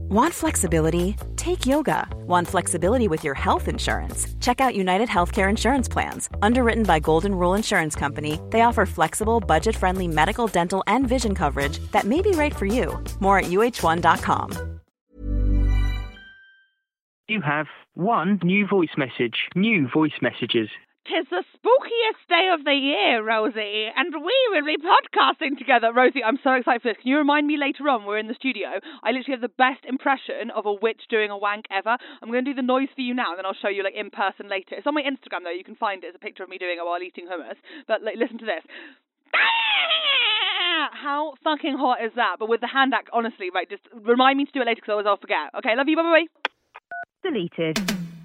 Want flexibility? Take yoga. Want flexibility with your health insurance? Check out United Healthcare Insurance Plans. Underwritten by Golden Rule Insurance Company, they offer flexible, budget-friendly medical, dental, and vision coverage that may be right for you. More at uh1.com. You have one new voice message. New voice messages. 'Tis the spookiest day of the year, Rosie, and we will be podcasting together. Rosie, I'm so excited for this. Can you remind me later on? We're in the studio. I literally have the best impression of a witch doing a wank ever. I'm going to do the noise for you now, and then I'll show you in person later. It's on my Instagram, though. You can find it. It's a picture of me doing it while eating hummus. But listen to this. How fucking hot is that? But with the hand act, honestly, right, just remind me to do it later because otherwise I'll forget. Okay, love you, bye-bye. Deleted.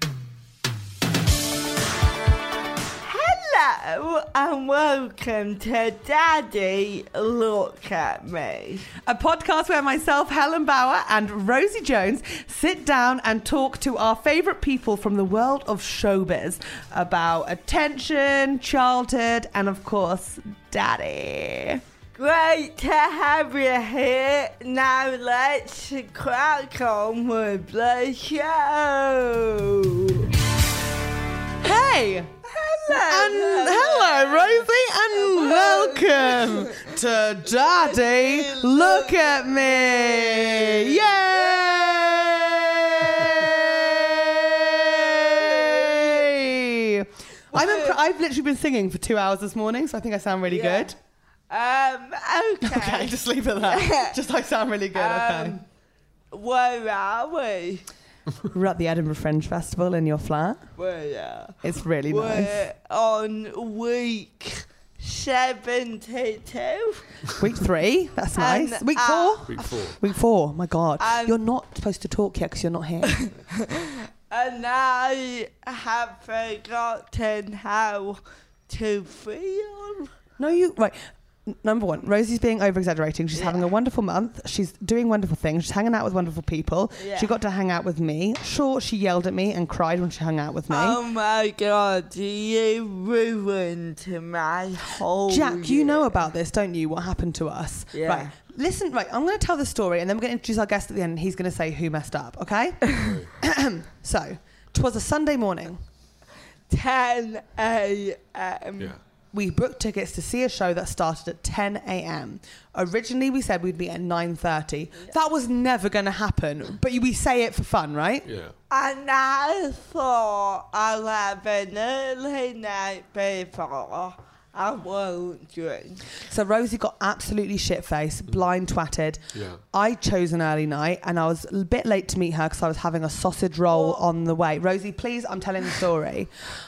Hello and welcome to Daddy Look at Me, a podcast where myself, Helen Bauer, and Rosie Jones sit down and talk to our favourite people from the world of showbiz about attention, childhood, and of course, Daddy. Great to have you here. Now let's crack on with the show. Hey! Hello, Rosie, and welcome to Daddy Look at Me. Yay! I've literally been singing for 2 hours this morning, so I think I sound really good. Okay. Just leave it there. I sound really good, okay. Where are we? We're at the Edinburgh Fringe Festival in your flat. It's really nice. We're on week 72. Week 3, that's nice. And, Week 4? Week 4, my God. You're not supposed to talk yet because you're not here. And I have forgotten how to feel. No, right. Number one, Rosie's being over-exaggerating. She's having a wonderful month. She's doing wonderful things. She's hanging out with wonderful people. Yeah. She got to hang out with me. Sure, she yelled at me and cried when she hung out with me. Oh my God, you ruined my whole Jack, you know about this, don't you? What happened to us? Yeah. Right. Listen, right, I'm going to tell the story and then we're going to introduce our guest at the end and he's going to say who messed up, okay? So, 'twas a Sunday morning. 10 a.m. Yeah. We booked tickets to see a show that started at 10 a.m. Originally, we said we'd be at 9:30. Yeah. That was never going to happen, but we say it for fun, right? Yeah. And I thought I'll have an early night before I won't drink. So Rosie got absolutely shit-faced, blind twatted. Yeah. I chose an early night, and I was a bit late to meet her because I was having a sausage roll on the way. Rosie, please, I'm telling the story.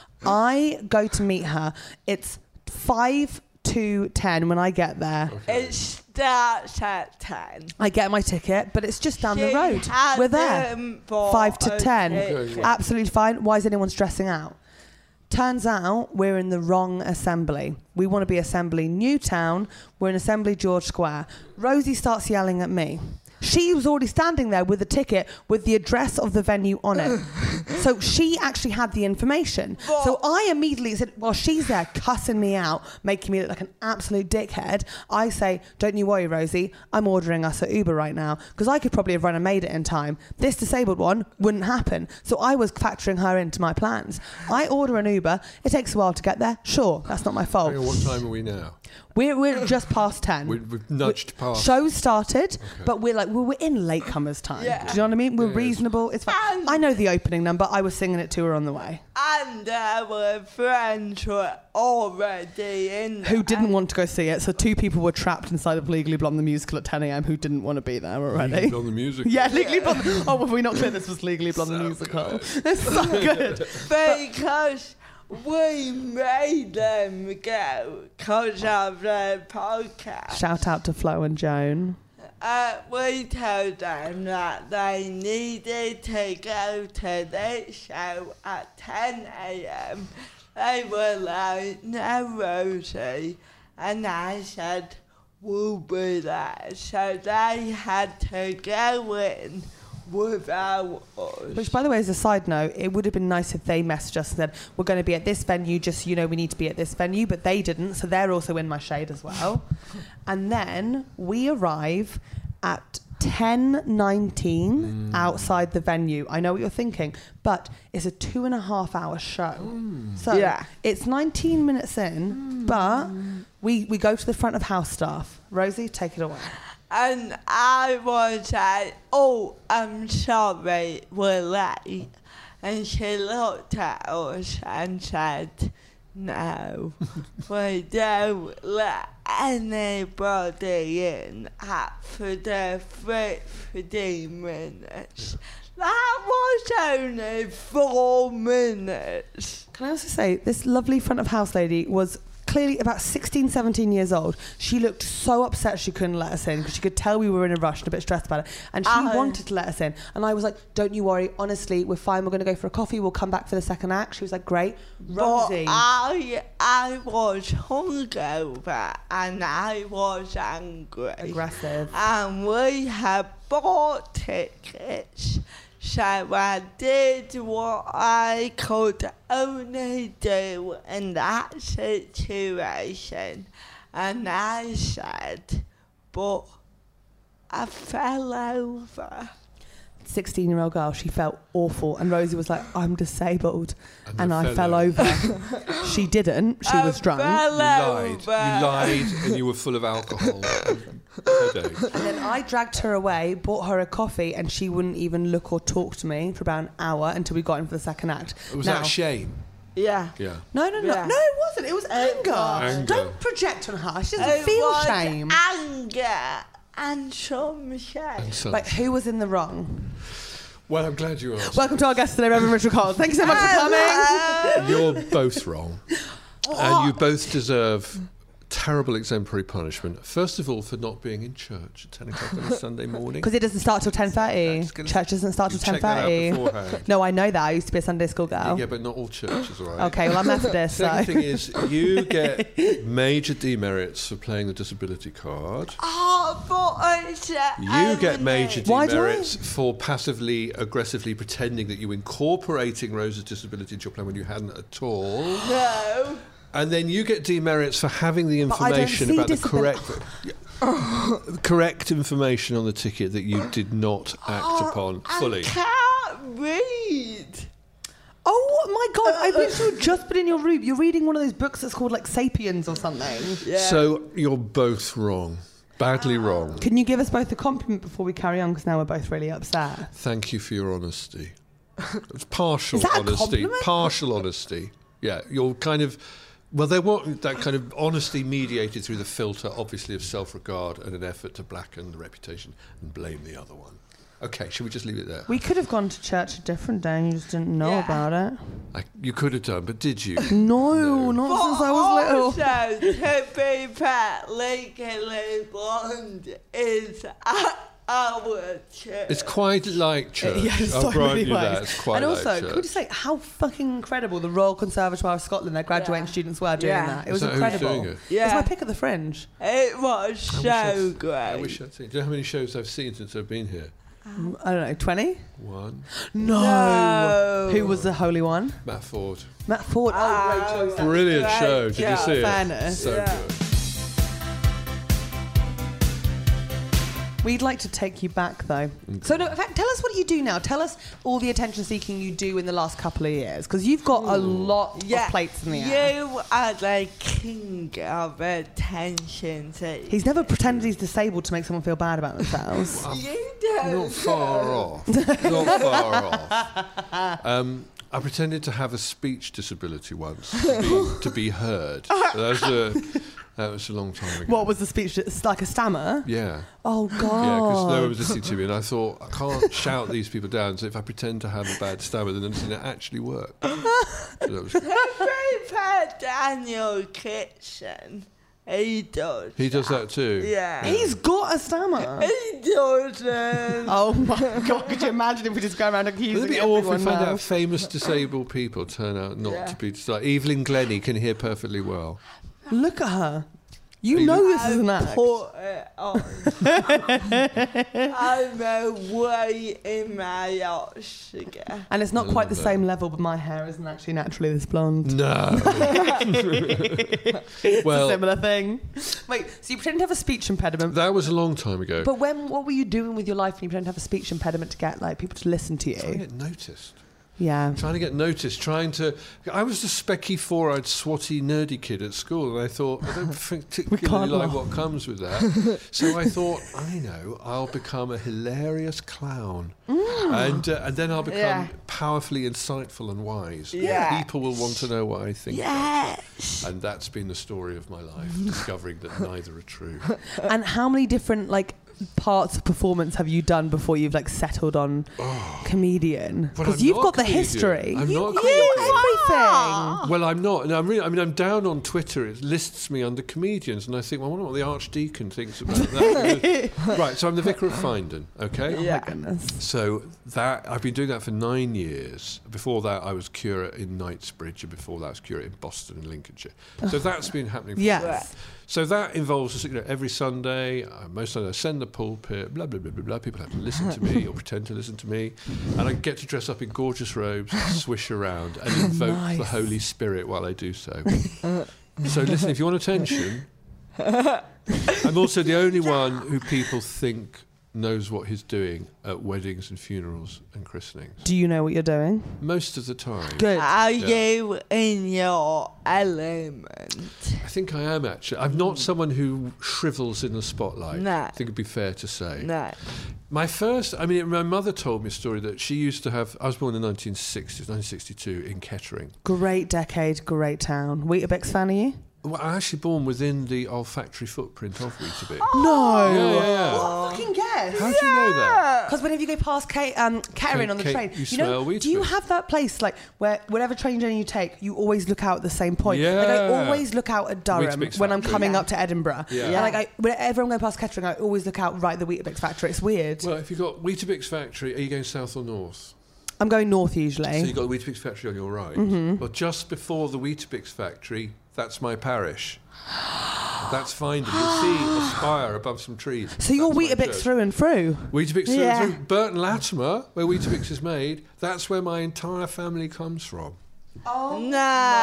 I go to meet her. It's 5 to 10 when I get there. Okay. It starts at 10. I get my ticket, but it's just down the She road. had We're there. them for 5 to 10. Okay. Absolutely fine. Why is anyone stressing out? Turns out we're in the wrong assembly. We want to be Assembly Newtown. We're in Assembly George Square. Rosie starts yelling at me. She was already standing there with a ticket with the address of the venue on it. So she actually had the information. So I immediately said, well, she's there cussing me out, making me look like an absolute dickhead. I say, don't you worry, Rosie, I'm ordering us an Uber right now because I could probably have run and made it in time. This disabled one wouldn't happen. So I was factoring her into my plans. I order an Uber. It takes a while to get there. Sure, that's not my fault. Hang on, what time are we now? We're just past 10. We've nudged past. Show started, but we're in latecomers time. Yeah. Do you know what I mean? We're reasonable. It's fine. I know the opening number. I was singing it to her on the way. And our friends were already in there. Who didn't want to go see it. So 2 people were trapped inside of Legally Blonde the musical at 10 a.m. who didn't want to be there already. Legally Blonde the musical. Yeah, Legally Blonde. Oh, have we not clear this was Legally Blonde the musical? It's so good. Because we made them go because of the podcast. Shout out to Flo and Joan. We told them that they needed to go to this show at 10 a.m. They were like, no, Rosie. And I said, we'll be there. So they had to go in without us. Which, by the way, as a side note, it would have been nice if they messaged us and said, we're going to be at this venue, just so you know we need to be at this venue, but they didn't, so they're also in my shade as well. And then we arrive at 10:19 outside the venue. I know what you're thinking, but it's a 2.5 hour show. So it's 19 minutes in, but we go to the front of house staff. Rosie, take it away. And I was like, oh, I'm sorry, we're late. And she looked at us and said, no, we don't let anybody in after the 15 minutes. That was only 4 minutes. Can I also say, this lovely front of house lady was clearly about 16, 17 years old. She looked so upset she couldn't let us in because she could tell we were in a rush and a bit stressed about it. And she wanted to let us in. And I was like, don't you worry. Honestly, we're fine. We're going to go for a coffee. We'll come back for the second act. She was like, great. Rosie. But I was hungover and I was angry. Aggressive. And we had bought tickets. So I did what I could only do in that situation. And I said, but I fell over. 16-year-old girl, she felt awful. And Rosie was like, I'm disabled. And I fell over. She didn't. She was drunk. You lied and you were full of alcohol. Headache. And then I dragged her away, bought her a coffee, and she wouldn't even look or talk to me for about an hour until we got in for the second act. Was that shame? Yeah. Yeah. No, it wasn't. It was anger. Don't project on her. She doesn't feel shame. Anger and some shame. Like, who was in the wrong? Well, I'm glad you asked. Welcome to our guest today, Reverend Richard Coles. Thank you so much for coming. You're both wrong. And you both deserve terrible exemplary punishment. First of all, for not being in church at 10 o'clock on a Sunday morning. Because it doesn't start till 10:30. Church doesn't start till 10:30. No, I know that. I used to be a Sunday school girl. Yeah, but not all churches, all right? Okay, well, I'm Methodist, so. Second thing is, you get major demerits for playing the disability card. Oh, but you get major demerits for passively, aggressively pretending that you were incorporating Rose's disability into your plan when you hadn't at all. No. And then you get demerits for having the information about the correct information on the ticket that you did not act upon fully. I can't read. Oh my God! I wish you had just been in your room. You're reading one of those books that's called like *Sapiens* or something. Yeah. So you're both wrong, badly wrong. Can you give us both a compliment before we carry on? Because now we're both really upset. Thank you for your honesty. It's partial Is that a honesty. compliment? Partial honesty. Yeah, you're kind of. Well, they want that kind of honesty mediated through the filter, obviously, of self-regard and an effort to blacken the reputation and blame the other one. Okay, should we just leave it there? We could have gone to church a different day and you just didn't know about it. You could have done, but did you? No, not since I was little. Also, to be fair, Legally Blonde is our church. It's quite like church. Yeah, in I'll so grant many you that. ways. It's quite and also, like church. could we just say how fucking incredible the Royal Conservatoire of Scotland, their graduating students were doing that. It was Is that who's incredible. doing it? Yeah. It's my pick at the Fringe. It was so great. I wish I'd seen. Do you know how many shows I've seen since I've been here? I don't know, 20? One. No. Who was the holy one? Matt Ford. Matt Ford. Oh, great choice. Brilliant show. Did you see it? Fairness. So good. We'd like to take you back, though. So, no, in fact, tell us what you do now. Tell us all the attention-seeking you do in the last couple of years, because you've got a lot of plates in the air. You are the king of attention. He's never pretended he's disabled to make someone feel bad about themselves. You don't. Not far off. Not far off. I pretended to have a speech disability once to be heard. That was a long time ago. What was the speech? It's like a stammer? Yeah. Oh, God. Yeah, because no one was listening to me, and I thought, I can't shout these people down, so if I pretend to have a bad stammer, then it's going to actually work. So that was Prepare Daniel Kitchen. He does. He does that too? Yeah. He's got a stammer. He doesn't. Oh, my God. Could you imagine if we just go around accusing Wouldn't it be awful everyone if we find now? out famous disabled people turn out not to be disabled? Evelyn Glennie can hear perfectly well. Look at her. You know this is an act. Put it on. I'm way in my Oscar. And it's not quite the same level, but my hair isn't actually naturally this blonde. No. It's a similar thing. Wait, so you pretend to have a speech impediment. That was a long time ago. But what were you doing with your life when you pretend to have a speech impediment to get like people to listen to you? Trying to get noticed. Yeah. Trying to get noticed, I was the specky, four-eyed, swatty, nerdy kid at school, and I thought, I don't particularly like what comes with that. So I thought, I'll become a hilarious clown. And then I'll become powerfully insightful and wise. Yeah. People will want to know what I think. Yes. And that's been the story of my life, discovering that neither are true. And how many different parts of performance have you done before you've settled on comedian? Because you've got the history. I'm not a comedian. Everything. Well, I'm not. No, I'm down on Twitter. It lists me under comedians, and I think, well, I wonder what the Archdeacon thinks about that. Right, so I'm the Vicar of Findon, okay? Yeah. Oh my goodness. So I've been doing that for 9 years. Before that, I was curate in Knightsbridge, and before that, I was curate in Boston and Lincolnshire. So that's been happening for Yes. a while. So that involves, every Sunday, most Sundays I send the pulpit, blah, blah, blah, blah, blah. People have to listen to me or pretend to listen to me. And I get to dress up in gorgeous robes, swish around, and invoke the Holy Spirit while I do so. So listen, if you want attention, I'm also the only one who people think knows what he's doing at weddings and funerals and christenings. Do you know what you're doing? Most of the time. Good. Are you in your element? I think I am, actually. I'm not someone who shrivels in the spotlight. No. I think it'd be fair to say. No. My mother told me a story that she used to have. I was born in the 1960s, 1962, in Kettering. Great decade, great town. Weetabix fan, are you? Well, I was actually born within the olfactory footprint of Weetabix. No. Yeah. What a fucking guess. How do you know that? Because whenever you go past Kettering on the train, you smell Weetabix. do you have that place where whatever train journey you take, you always look out at the same point? Yeah. I always look out at Durham Weetabix when I'm factory. coming up to Edinburgh. Yeah. And whenever I'm going past Kettering, I always look out right at the Weetabix factory. It's weird. Well, if you've got Weetabix factory, are you going south or north? I'm going north usually. So you've got the Weetabix factory on your right. Mm-hmm. Well, just before the Weetabix factory, that's my parish. That's Findon. You'll see a spire above some trees. So you're That's my Weetabix church. through and through. Weetabix through Yeah. and through. Burton Latimer, where Weetabix is made, that's where my entire family comes from. Oh No. my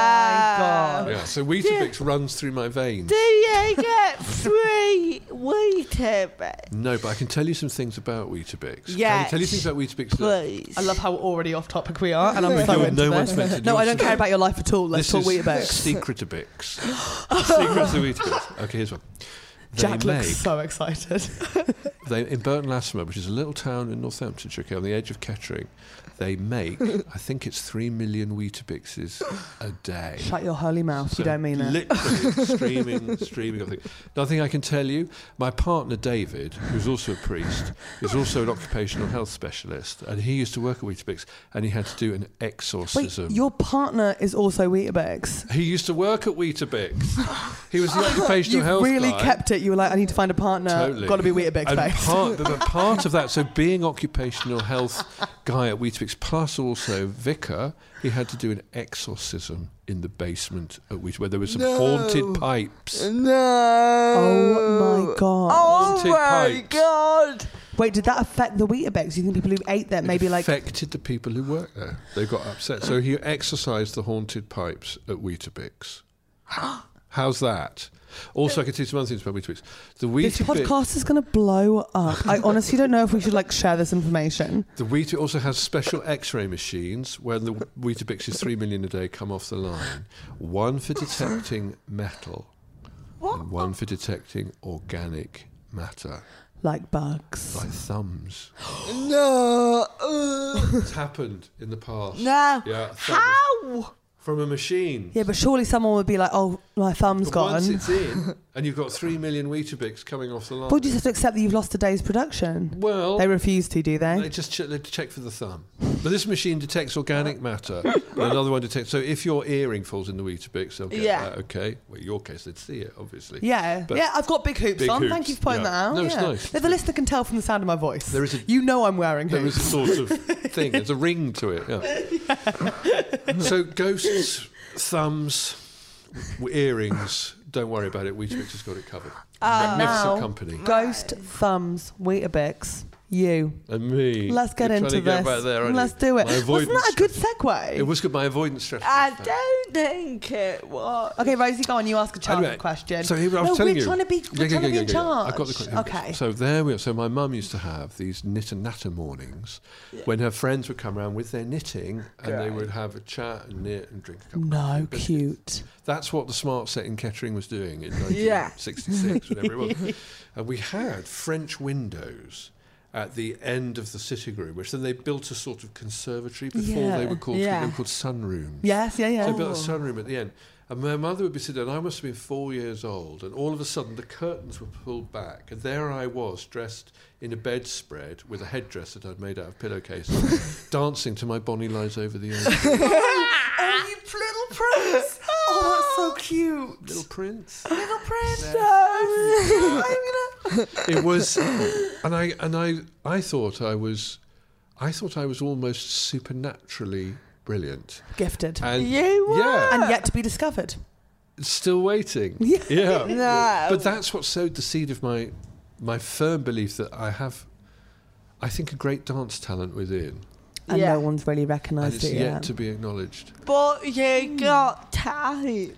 God. Yeah, so Weetabix runs through my veins. Do you get free Weetabix? No, but I can tell you some things about Weetabix. Can I Yes. tell you things about Weetabix? Please. I love how already off topic we are, and I'm so No into one's this. meant to do No, I don't this. care about your life at all. Let's This talk is Weetabix. Secretabix. Secrets of Weetabix. Okay, here's one. Jack looks so excited. In Burton Latimer, which is a little town in Northamptonshire, on the edge of Kettering, they make, I think it's 3 million Weetabixes a day. Shut your holy mouth, you So don't mean it. Literally streaming of things. Nothing I can tell you. My partner David, who's also a priest, is also an occupational health specialist, and he used to work at Weetabix, and he had to do an Wait, exorcism. your partner is also Weetabix. He used to work at Weetabix. He was the occupational You've health really guy. kept it. You were like, I need to find a partner. Totally. Got to be Weetabix And based. but part of that, so being occupational health guy at Weetabix, plus also vicar, he had to do an exorcism in the basement at Weetabix, where there were some haunted pipes. No. Oh my God. Oh Haunted my pipes. God. Wait, did that affect the Weetabix? You think people who ate that maybe like... affected the people who worked there. They got upset. So he exorcised the haunted pipes at Weetabix. How's that? Also, I can tell you some other things about Weetabix. The This Weetabix, podcast is going to blow up. I honestly don't know if we should share this information. the Weetabix also has special X-ray machines where the Weetabixes 3 million a day come off the line. One for detecting metal, and one for detecting organic matter, Like bugs. like thumbs. No. It's happened in the past. No. Yeah, thumbs. How? From a machine. Yeah, but surely someone would be like, oh, my thumb's But gone. once it's in, and you've got 3 million Weetabix coming off the line. But you just have to accept that you've lost a day's production. Well, They refuse to, do they? they just check for the thumb. But this machine detects organic matter, and another one detects. So if your earring falls in the Weetabix, they'll get that. Okay. Well, in your case, they'd see it, obviously. Yeah, But yeah, I've got big hoops big on. hoops, Thank you for pointing yeah. that out. No, it's yeah. nice. If the listener can tell from the sound of my voice. There is a- you know I'm wearing There hoops. is a sort of thing. There's a ring to it. Yeah. So ghosts, thumbs, earrings, Don't worry about it. Weetabix has got it covered. Now, Magnificent company. Ghost, Thumbs, Weetabix, you. And me. Let's get You're into trying to this. get back there, aren't Let's you? do it. My Wasn't avoidance that a good strategy. segue? It was good. My avoidance strategy. I was fab. don't think it was. Okay, Rosie, go on. You ask a childhood Anyway, question. So here I no, was telling we're you. trying to be, we're trying to be in charge. I've got the question. Okay. So there we are. So my mum used to have these knit and natter mornings when her friends would come around with their knitting and they would have a chat and knit and drink a cup of coffee No, and biscuits. cute. That's what the Smart Set in Kettering was doing in 1966, whatever it was. And we had French windows at the end of the sitting room, which then they built a sort of conservatory before they were called sunrooms. Yes, yeah, yeah. So they built a sunroom at the end. And my mother would be sitting there, and I must have been 4 years old, and all of a sudden the curtains were pulled back, and there I was, dressed in a bedspread with a headdress that I'd made out of pillowcases, dancing to My Bonnie Lies Over the Ocean. Oh, you little prince! Oh, that's so cute. Little Prince. Little prince. It was, and I thought I was almost supernaturally brilliant. Gifted. And You were. yeah, And yet to be discovered. still waiting. Yeah. No. But that's what sowed the seed of my firm belief that I think a great dance talent within, And Yeah. no one's really and recognised it's it yet yet. to be acknowledged. But you got time.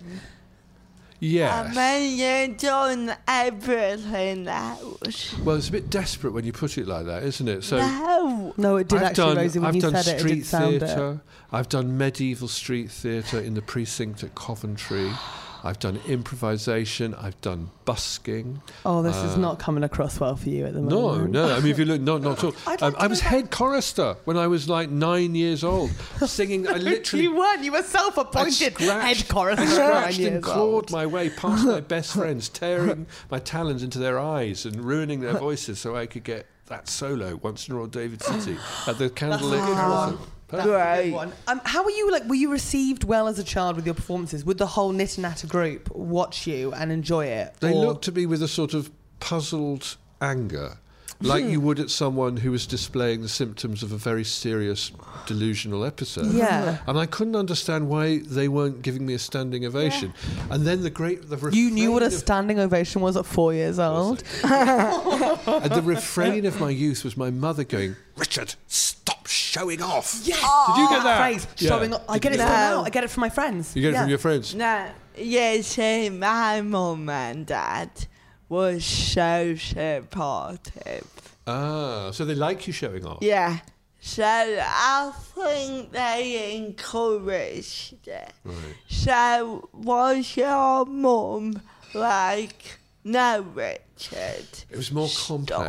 Yes. I mean, you've done everything else. Well, it's a bit desperate when you put it like that, isn't it? So No. No, it did actually, Rosie, when I've you done said it, it street did sound it. theatre. I've done medieval street theatre in the precinct at Coventry. I've done improvisation. I've done busking. Oh, this is not coming across well for you at the No, moment. no. I mean, if you look, not at all. I'd like to I was go back- head chorister when I was like 9 years old, singing. I literally. You weren't. You were self-appointed head chorister. I at 9 scratched and years clawed old. my way past my best friends, tearing my talons into their eyes and ruining their voices so I could get that solo once in Royal David City at the Candlelit That's a good Marathon. one. Perfect. That's a good one. How were you were you received well as a child with your performances? Would the whole Knit and Natter group watch you and enjoy it? They Or- looked at me with a sort of puzzled anger, like you would at someone who was displaying the symptoms of a very serious delusional episode. Yeah. And I couldn't understand why they weren't giving me a standing ovation. And then the You knew what a refrain of- standing ovation was at 4 years old. And the refrain of my youth was my mother going, "Richard, stop showing off." Yes. Did you get that? Phrase, Yeah. showing off. I get it Did from you- now. I get it from my friends. You get it Yeah. from your friends? No. You see, my mum and dad was so supportive. Ah, so they like you showing off. Yeah. So I think they encouraged it. Right. So was your mum like, no, Richard? It was more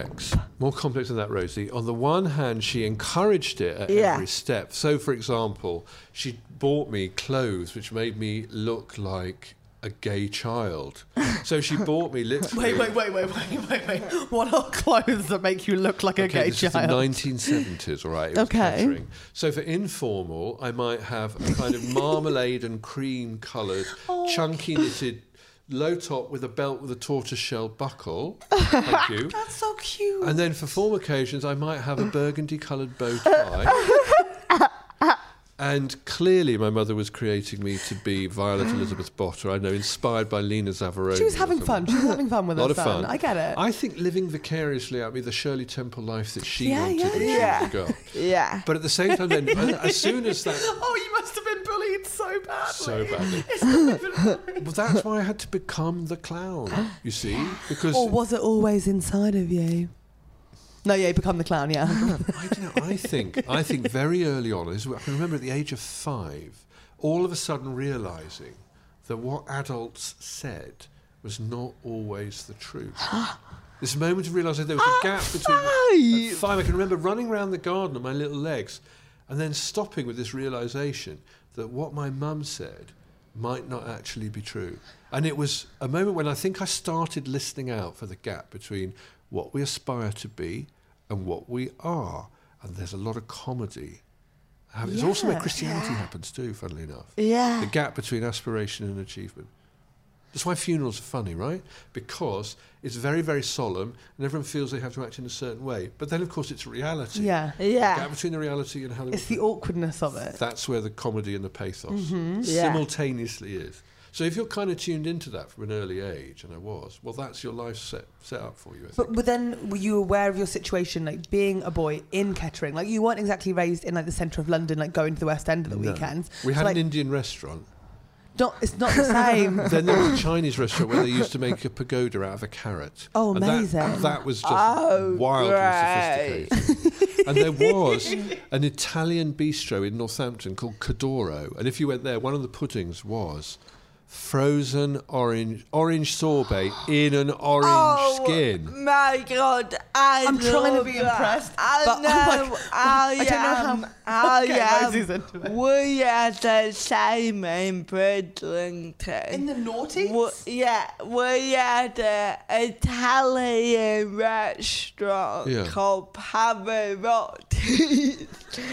complex than that, Rosie. On the one hand, she encouraged it at Yeah. every step. So, for example, she bought me clothes which made me look like a gay child. So she bought me literally... Wait. What are clothes that make you look like a gay This is the child? 1970s, all right? It was Okay. Kettering. So for informal, I might have a kind of marmalade and cream coloured, chunky knitted low top with a belt with a tortoiseshell buckle. Thank you. That's so cute. And then for formal occasions, I might have a burgundy coloured bow tie. And clearly my mother was creating me to be Violet Elizabeth Botter, I know, inspired by Lena Zavaroni. She was having fun. She was having fun with A lot her of son. fun. I get it. I think living vicariously out of me the Shirley Temple life that she Yeah, wanted yeah, when yeah. she was a girl. Yeah. But at the same time, then, as soon as that... Oh, you must have been bullied so badly. So badly. It's not even funny. Well, that's why I had to become the clown, you see, because... Or was it always inside of you? No, yeah, you become the clown, yeah. I don't know. I think very early on, I can remember at the age of 5, all of a sudden realising that what adults said was not always the truth. This moment of realising there was a gap between... At 5, I can remember running around the garden on my little legs and then stopping with this realisation that what my mum said might not actually be true. And it was a moment when I think I started listening out for the gap between what we aspire to be and what we are. And there's a lot of comedy. It's also where Christianity happens too, funnily enough. Yeah. The gap between aspiration and achievement. That's why funerals are funny, right? Because it's very, very solemn and everyone feels they have to act in a certain way. But then, of course, it's reality. Yeah. The Yeah. gap between the reality and how It's the awkwardness of it. that's where the comedy and the pathos Yeah. simultaneously is. So if you're kind of tuned into that from an early age, and I was, well, that's your life set up for you, I think. But then, were you aware of your situation, like being a boy in Kettering? Like, you weren't exactly raised in like the centre of London, like going to the West End at the weekends. We had like, an Indian restaurant. It's not the same. Then there was a Chinese restaurant where they used to make a pagoda out of a carrot. Oh, and amazing. That was just wildly sophisticated. And there was an Italian bistro in Northampton called Cadoro. And if you went there, one of the puddings was frozen orange sorbet in an orange skin. My God, I'm trying to be impressed, but I don't know how. Rosie's into it. We had the same in Bridlington. In the noughties? We had an Italian restaurant called Pavarotti.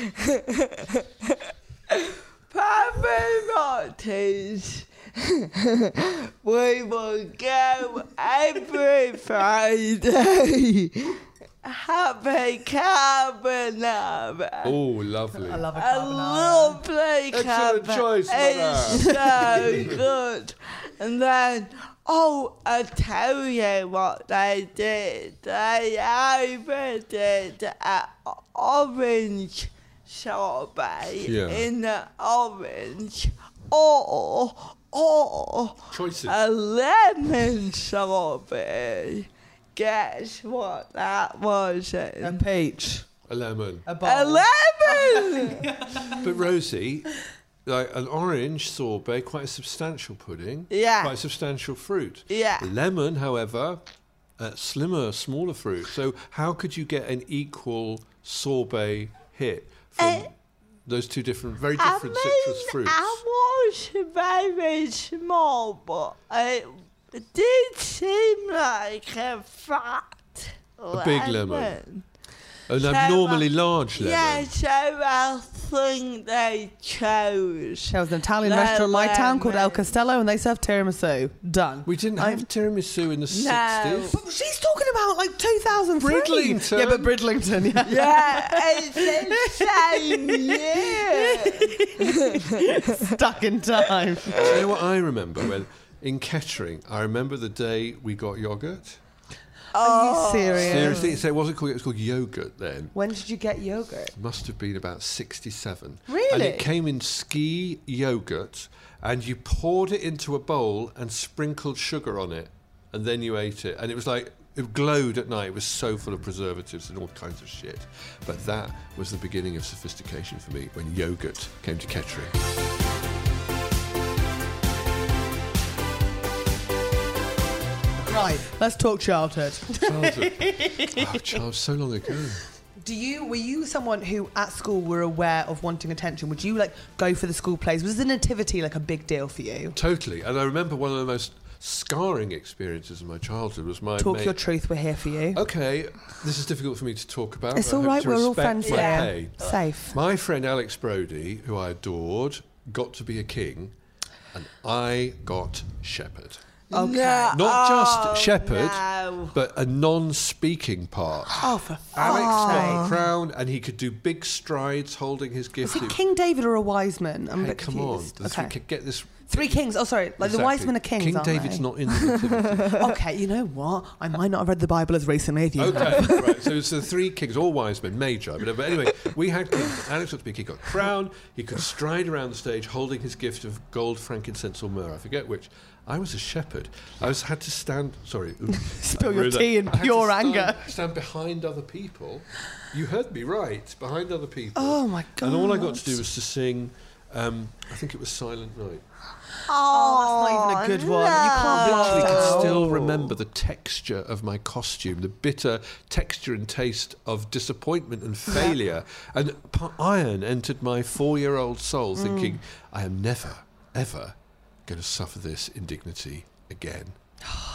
Pavarotti's. We would go every Friday, have a carbonara. Oh, lovely. I love a A carbonara. lovely Excellent carbonara. choice, It's so good. And then, I tell you what they did. They either did an orange sorbet in the orange, or Choices. a lemon sorbet. Guess what that was? A peach. A lemon. A bowl. A lemon! But Rosie, like an orange sorbet, quite a substantial pudding. Yeah. Quite a substantial fruit. Yeah. Lemon, however, slimmer, smaller fruit. So how could you get an equal sorbet hit from those two very different citrus fruits? I was very small, but it did seem like a fat big lemon. An abnormally large lemon. Yeah, so I think they chose. There was an Italian restaurant in my town called El Castello, and they served tiramisu. Done. We didn't have tiramisu in the 60s. But she's talking about like 2003. Bridlington. Yeah, but Bridlington, yeah. Yeah, it's the same year. Stuck in time. Do you know what I remember? When in Kettering, I remember the day we got yoghurt. Are you serious? Seriously? So it wasn't called, it was called yogurt then. When did you get yogurt? Must have been about 67. Really? And it came in ski yogurt, and you poured it into a bowl and sprinkled sugar on it, and then you ate it. And it was like, it glowed at night. It was so full of preservatives and all kinds of shit. But that was the beginning of sophistication for me when yogurt came to Kettering. Right, let's talk childhood. Childhood, so long ago. Were you someone who at school were aware of wanting attention? Would you like go for the school plays? Was the nativity like a big deal for you? Totally. And I remember one of the most scarring experiences of my childhood was my Talk mate. your truth, we're here for you. Okay, this is difficult for me to talk about. It's I all hope right, to we're all respect friends my here. pain. Safe. My friend Alex Brodie, who I adored, got to be a king, and I got shepherd. Okay. No, Not just shepherd, no. but a non-speaking part. Oh, for Alex got fuck's a crown, and he could do big strides holding his gift. sake. Was it King David or a wise man? I'm a Hey, bit come on. confused. Get this. Three kings. Oh, sorry. Like the wise men are kings, King aren't David's they? not in the nativity. Okay, you know what? I might not have read the Bible as recently as you have. Okay, right. So it's the three kings, all wise men, magi. But anyway, we had kings. Alex got to be a king, got a crown. He could stride around the stage holding his gift of gold, frankincense, or myrrh. I forget which. I was a shepherd. Had to stand. Sorry, Spill your tea in I had to pure anger. Stand behind other people. You heard me right. Behind other people. Oh my God. And all I got to do was to sing. I think it was Silent Night. Oh, that's not even a good one. You can't Literally blast can out. still remember the texture of my costume, the bitter texture and taste of disappointment and failure. And iron entered my 4-year-old soul, thinking, I am never, ever going to suffer this indignity again.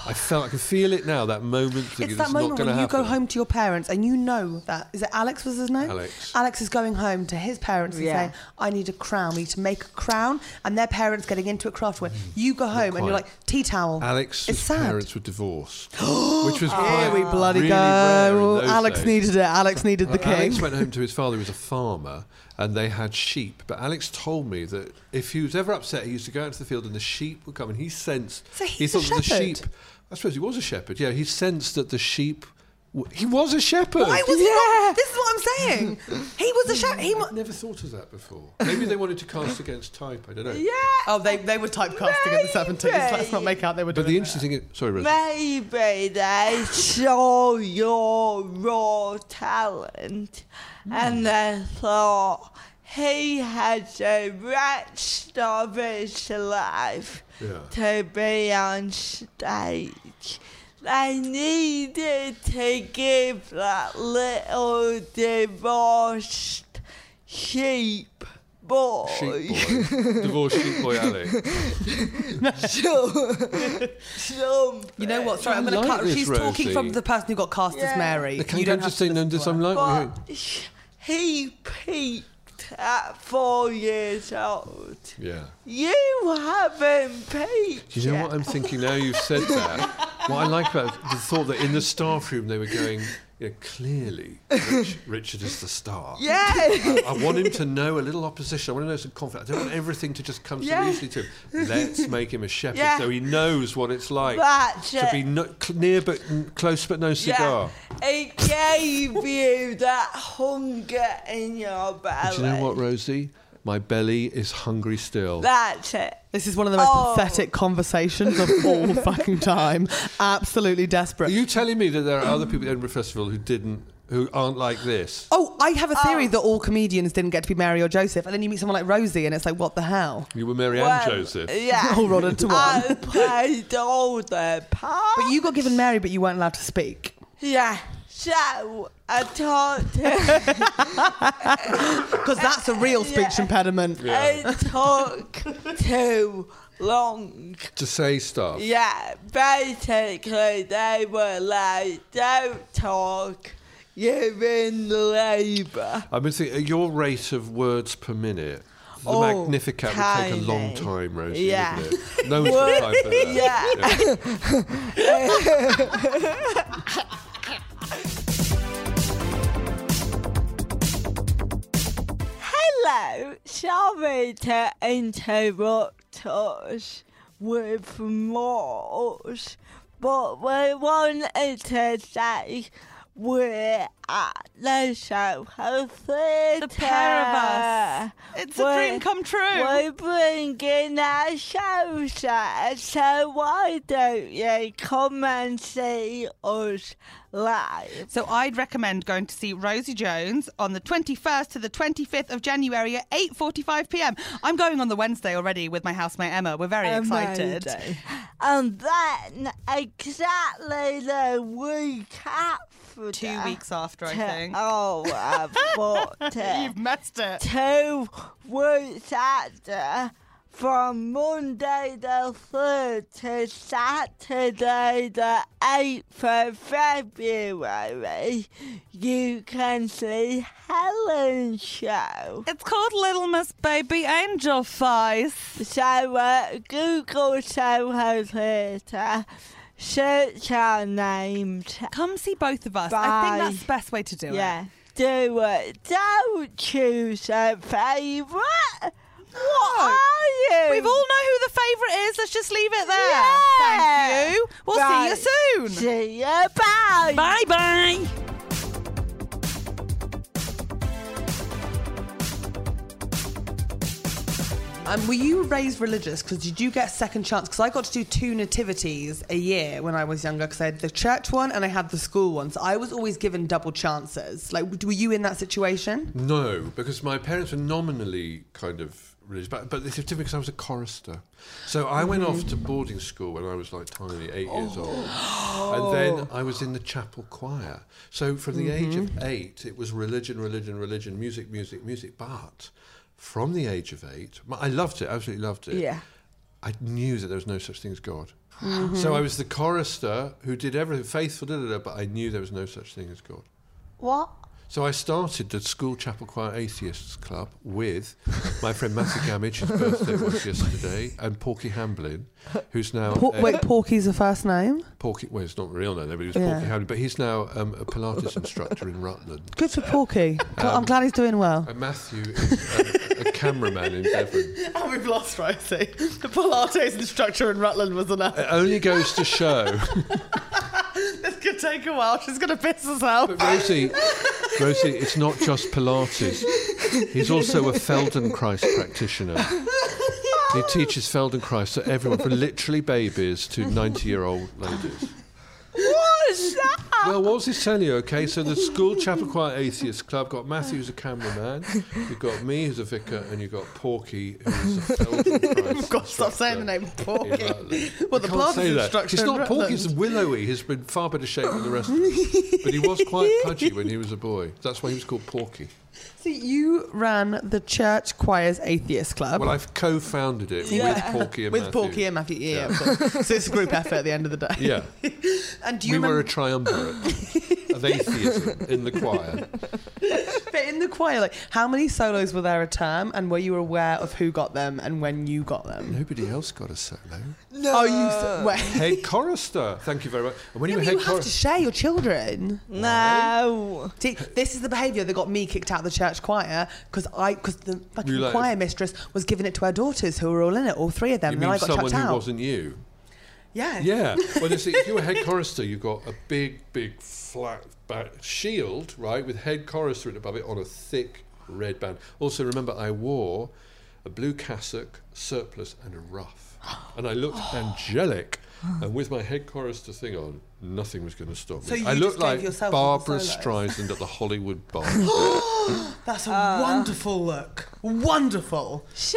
I can feel it now, that moment. It's that moment when you go home to your parents and you know that, is it Alex was his name? Alex is going home to his parents and saying, I need a crown, we need to make a crown, and their parents getting into it craftware. You go home and you're like, tea towel. Alex's parents were divorced, which was here we bloody really go. Alex needed it. Alex needed the king. Alex went home to his father, who was a farmer, and they had sheep. But Alex told me that if he was ever upset, he used to go out into the field and the sheep would come, and he sensed... So he thought that the sheep... I suppose he was a shepherd, yeah. He sensed that the sheep... He was a shepherd. Why was he not? This is what I'm saying. He was a shepherd. I never thought of that before. Maybe they wanted to cast against type, I don't know. Yeah. Oh, they were typecasting in the 70s. Let's not make out they were doing But the interesting thing... Sorry, Rosie. Maybe they saw your raw talent and they thought he had the rest of his life to be on stage. They needed to give that little divorced sheep boy. Divorced sheep boy Ali. You know what? Sorry, I'm going to cut. She's Rosie. talking from the person who got cast as Mary. You don't just say no, I'm like... He peaked at 4 years old. Yeah. You haven't peaked. Do you know what I'm thinking now you've said that? What I like about the thought that in the staff room they were going, clearly Richard is the star. Yeah. I want him to know a little opposition. I want to know some confidence. I don't want everything to just come so easily to him. Let's make him a shepherd so he knows what it's like to be near but close but no cigar. It gave you that hunger in your belly. Do you know what, Rosie? My belly is hungry still. That's it. This is one of the most pathetic conversations of all fucking time. Absolutely desperate. Are you telling me that there are other people at the Edinburgh Festival who aren't like this? Oh, I have a theory that all comedians didn't get to be Mary or Joseph, and then you meet someone like Rosie, and it's like, what the hell? You were Mary and Joseph. Yeah. All rolled into one. I played all the parts. But you got given Mary, but you weren't allowed to speak. Yeah. So I talked because that's a real speech impediment. It took too long to say stuff. Yeah, basically they were like, don't talk, you're in labour. I've been thinking, your rate of words per minute, the Magnificat would take a long time, Rosie, wouldn't it? No one's got time for that. Hello, sorry to interrupt us with Morse, but we wanted to say we're at the Soho Theatre. The pair of us. It's a dream come true. We're bringing our shows there, so why don't you come and see us live? So I'd recommend going to see Rosie Jones on the 21st to the 25th of January at 8:45 p.m. I'm going on the Wednesday already with my housemate Emma. We're very excited. And then exactly the week after. 2 weeks after, I think. Oh, I've fucked it. You've messed it. 2 weeks after, from Monday the 3rd to Saturday the 8th of February, you can see Helen's show. It's called Little Miss Baby Angel Face. So Google Soho Theatre. Search our names. Come see both of us. Bye. I think that's the best way to do it. Yeah, do it. Don't choose a favourite. What are you? We all know who the favourite is. Let's just leave it there. Yeah. Thank you. We'll see you soon. See you. Bye. Bye-bye. Were you raised religious? Because did you get a second chance? Because I got to do 2 nativities a year when I was younger, because I had the church one and I had the school one. So I was always given double chances. Like, were you in that situation? No, because my parents were nominally kind of religious, but it's different because I was a chorister. So I went off to boarding school when I was like tiny, 8 years old. And then I was in the chapel choir. So from the age of 8, it was religion, music. But from the age of 8, I loved it, absolutely loved it. Yeah. I knew that there was no such thing as God. So I was the chorister who did everything, faithful, but I knew there was no such thing as God. What? So I started the School Chapel Choir Atheists Club with my friend Matthew Gamage, whose birthday was yesterday, and Porky Hamblin, who's now... Wait, Porky's the first name? Porky, well, it's not real name, but he was Porky Hamblin, but he's now a Pilates instructor in Rutland. Good for Porky. I'm glad he's doing well. And Matthew is a cameraman in Devon. And we've lost Rosie. The Pilates instructor in Rutland was enough. It only goes to show... This could take a while. She's going to piss us out. But Rosie, it's not just Pilates. He's also a Feldenkrais practitioner. He teaches Feldenkrais to everyone, from literally babies to 90-year-old ladies. What's that? Well, what was he telling you, okay? So the School Chapel Choir Atheist Club got Matthew, who's a cameraman, you've got me, who's a vicar, and you've got Porky, who's a Feldenkrais You've got to stop saying the name Porky. Well, the You can't say Pilates that. instructor It's in not Porky, Rutland. it's willowy. He's been far better shape than the rest of them. But he was quite pudgy when he was a boy. That's why he was called Porky. So you ran the Church Choirs Atheist Club. Well, I've co-founded it with Porky and with Matthew. Porky and Matthew, yeah. Of course. So it's a group effort at the end of the day. Yeah. And do you We remember... were a triumvirate of atheism in the choir. But in the choir, like, how many solos were there a term, and were you aware of who got them and when you got them? Nobody else got a solo. No. Oh, you... Wait. Head chorister. Thank you very much. And when No, you were but head you have to share your children. No. See, this is the behaviour that got me kicked out of the church choir because the fucking You like- choir mistress was giving it to her daughters who were all in it, all three of them, You and then mean I got someone chucked who out. wasn't you? Yeah. Yeah. Well, you see, if you were head chorister, you've got a big flat back shield, right, with head chorister above it on a thick red band. Also, remember, I wore a blue cassock, surplice, and a ruff. And I looked angelic. And with my head chorister thing on, nothing was going to stop me. So you I looked just gave like yourself all the Barbara solos? Streisand at the Hollywood Bowl. That's a wonderful look. Wonderful. So,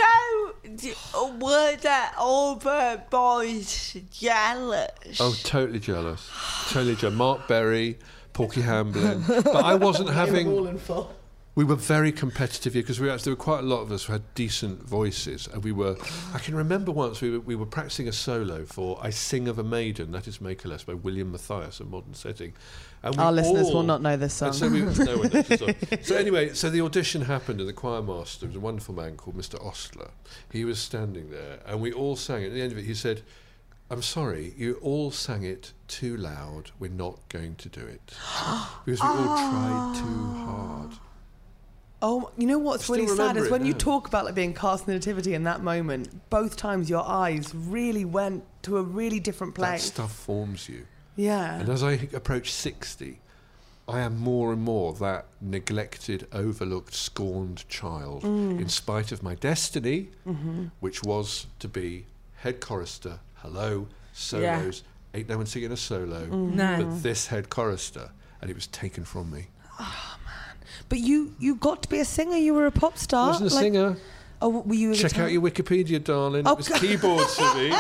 were the other boys jealous? Oh, totally jealous. Totally jealous. Mark Berry, Porky Hamblin. But I wasn't having... We were very competitive here because there were quite a lot of us who had decent voices, and I can remember once we were practicing a solo for "I Sing of a Maiden," that is Make a Less by William Matthias, a modern setting. And Our listeners will not know this song. And so no one knows this song. So anyway, so the audition happened, and the choir master was a wonderful man called Mr. Ostler. He was standing there, and we all sang it. At the end of it, he said, "I'm sorry, you all sang it too loud. We're not going to do it because we all tried too hard." Oh, you know what's Still really sad remember is it when you now. talk about like being cast in the nativity in that moment, both times your eyes really went to a really different That place. stuff forms you. Yeah. And as I approach 60, I am more and more that neglected, overlooked, scorned child, in spite of my destiny, which was to be head chorister, hello, solos, ain't no one singing a solo, but this head chorister, and it was taken from me. But you got to be a singer. You were a pop star. I wasn't a singer. Oh, were you? Check out your Wikipedia, darling. Oh, It was keyboards for me.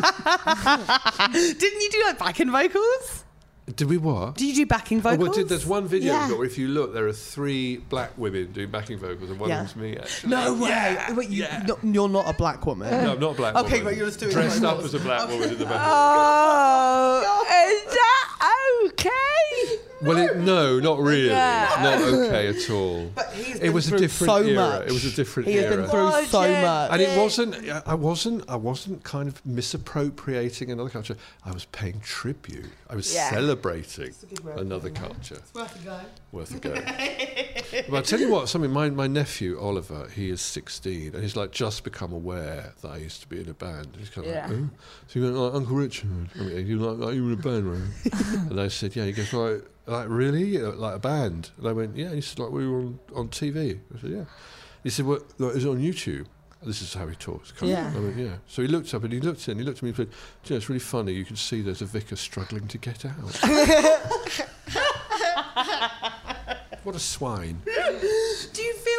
Didn't you do like backing vocals? Did we what? Did you do backing Oh, vocals? well, there's one video Yeah. where if you look, there are 3 black women doing backing vocals, and one Yeah. of them's me, actually. No way. Yeah, Wait, yeah. you're not a black woman. No, I'm not a black woman. Okay, but you're just doing dressed up vocals. as a black woman in the back. Oh, is that okay? Well, no, not really. Not okay at all. But he has It been was a through different so era. much. It was a different He has era. been through so Was it? much. And it wasn't. I wasn't kind of misappropriating another culture. I was paying tribute. I was celebrating another culture. Worth a go. Worth a go. But I'll tell you what, something. My nephew Oliver, he is 16, and he's like just become aware that I used to be in a band. He's kind of like, oh? So you like Uncle Richard? I mean, you like you were in a band, right? And I said, yeah. He goes, right. Like, really? Like a band? And I went, yeah. And he said, like, we were on TV. I said, yeah. He said, what, like, is it on YouTube? This is how he talks. Yeah. I went, yeah. So he looked up and he looked at me and he said, you know, it's really funny. You can see there's a vicar struggling to get out. What a swine. Do you feel like you've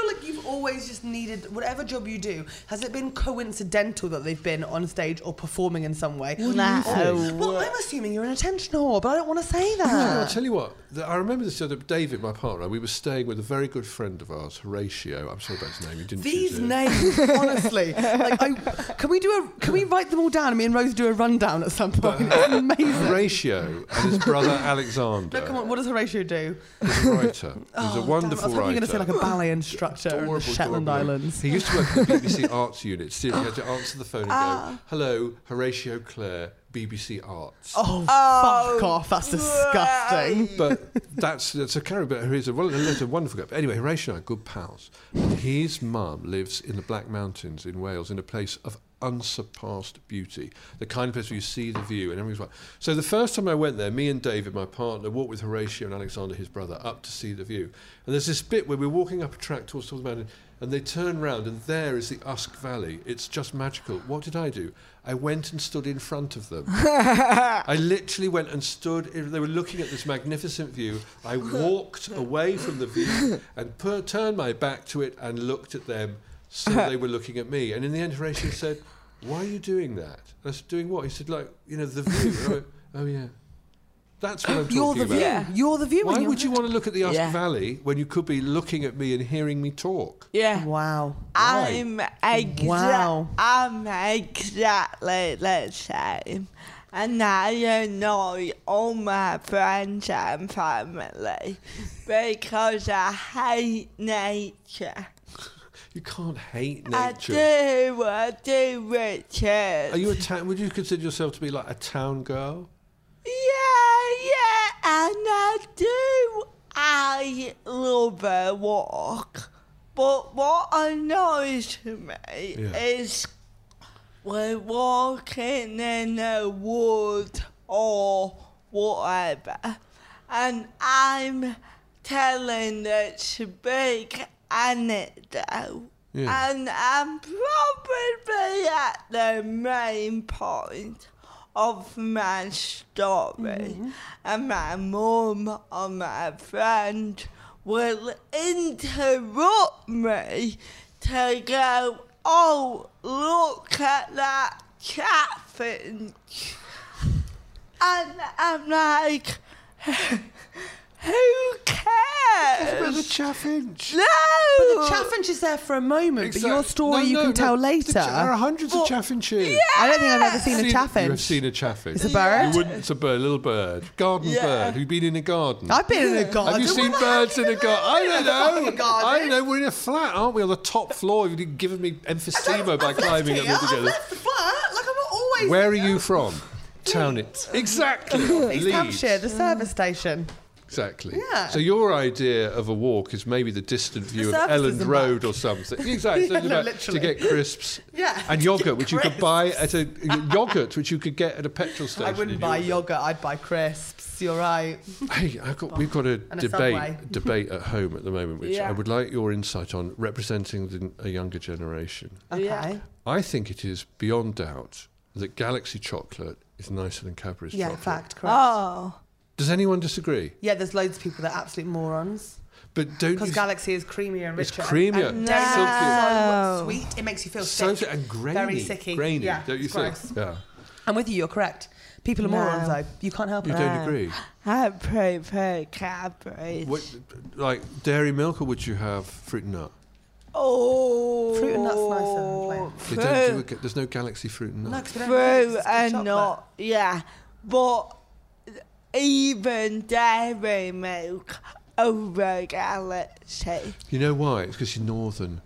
always just needed, whatever job you do, has it been coincidental that they've been on stage or performing in some way? No. Well, I'm assuming you're an attention whore, but I don't want to say that. No, I'll tell you what. I remember this other David, my partner. We were staying with a very good friend of ours, Horatio. I'm sorry about his name. He didn't These choose it. names, honestly. Can we write them all down? Me and Rose do a rundown at some point. It's amazing. Horatio and his brother Alexander. No, come on. What does Horatio do? He's a writer. He's a wonderful I was hoping you were going writer. to say like a ballet instructor in the Adorable, Shetland adorable. Islands. He used to work at the BBC Arts Unit. So he had to answer the phone and go, "Hello, Horatio Clare, BBC Arts." Oh, fuck off. That's disgusting. But that's a character. He's a wonderful guy. But anyway, Horatio and I are good pals. And his mum lives in the Black Mountains in Wales, in a place of unsurpassed beauty, the kind of place where you see the view and everything's right. So the first time I went there, me and David, my partner, walked with Horatio and Alexander, his brother, up to see the view. And there's this bit where we're walking up a track towards the mountain, and they turn round, and there is the Usk Valley. It's just magical. What did I do? I went and stood in front of them. I literally went and stood. They were looking at this magnificent view. I walked away from the view and turned my back to it and looked at them, so they were looking at me. And in the end, Horatio said, "Why are you doing that?" I said, "Doing what?" He said, "The view." And I went, "Oh, yeah. That's what I'm talking You're the about." view. Yeah. You're the view. Why would you want to look at the Usk Yeah. Valley when you could be looking at me and hearing me talk? Yeah. Wow. I'm Wow. exactly the same. And I annoy all my friends and family because I hate nature. You can't hate I nature. do, Richard. Are you would you consider yourself to be like a town girl? Yeah, and I do. I love a walk. But what annoys me is we're walking in a wood or whatever, and I'm telling this big anecdote, and I'm probably at the main point of my story, and my mum or my friend will interrupt me to go, "Oh, look at that chaffinch." And I'm like, who cares? The chaffinch. No! But the chaffinch is there for a moment, but your story you can tell later. There are hundreds of chaffinches. I don't think I've ever seen a chaffinch. You have seen a chaffinch. It's a bird? You wouldn't. It's a bird, little bird, garden bird. Who've been in a garden? I've been in a garden. Have you seen Well, birds in a garden? I don't know. fucking garden. I don't know. We're in a flat, aren't we? On the top floor. You've given me emphysema by climbing up there I've together. left the flat. Like I'm not always. Where are you from? Town it. Exactly. East Leeds. Hampshire, the service station. Exactly. Yeah. So your idea of a walk is maybe the distant view of services Elland and Road back. or something. Exactly. Yeah, no, to literally. get crisps. Yeah, And to yogurt, get which you could buy at a yogurt, which you could get at a petrol station. I wouldn't in buy Yorkshire. yogurt. I'd buy crisps. You're right. Hey, we've got a And a Subway. debate at home at the moment, which Yeah. I would like your insight on, representing a younger generation. Okay. Yeah. I think it is beyond doubt that Galaxy chocolate is nicer than Cadbury's Yeah, chocolate. fact, correct. Oh. Does anyone disagree? Yeah, there's loads of people that are absolute morons. But don't Because you... Galaxy is creamier and It's richer. creamier. And No. so sweet. It makes you feel So sick. and grainy. Very sicky. Grainy, Yeah, don't you it's think? gross. Yeah. I'm with you, you're correct. People are No. morons, though. You can't help You it. don't agree? I prefer Cadbury's. What, like dairy milk, or would you have fruit and nut? Oh. Fruit and nut's nicer than plain. They don't do there's no Galaxy fruit and nut. No, 'cause we don't really Fruit use good and chocolate. nut, yeah. But even dairy milk over Galaxy. You know why? It's because you're northern.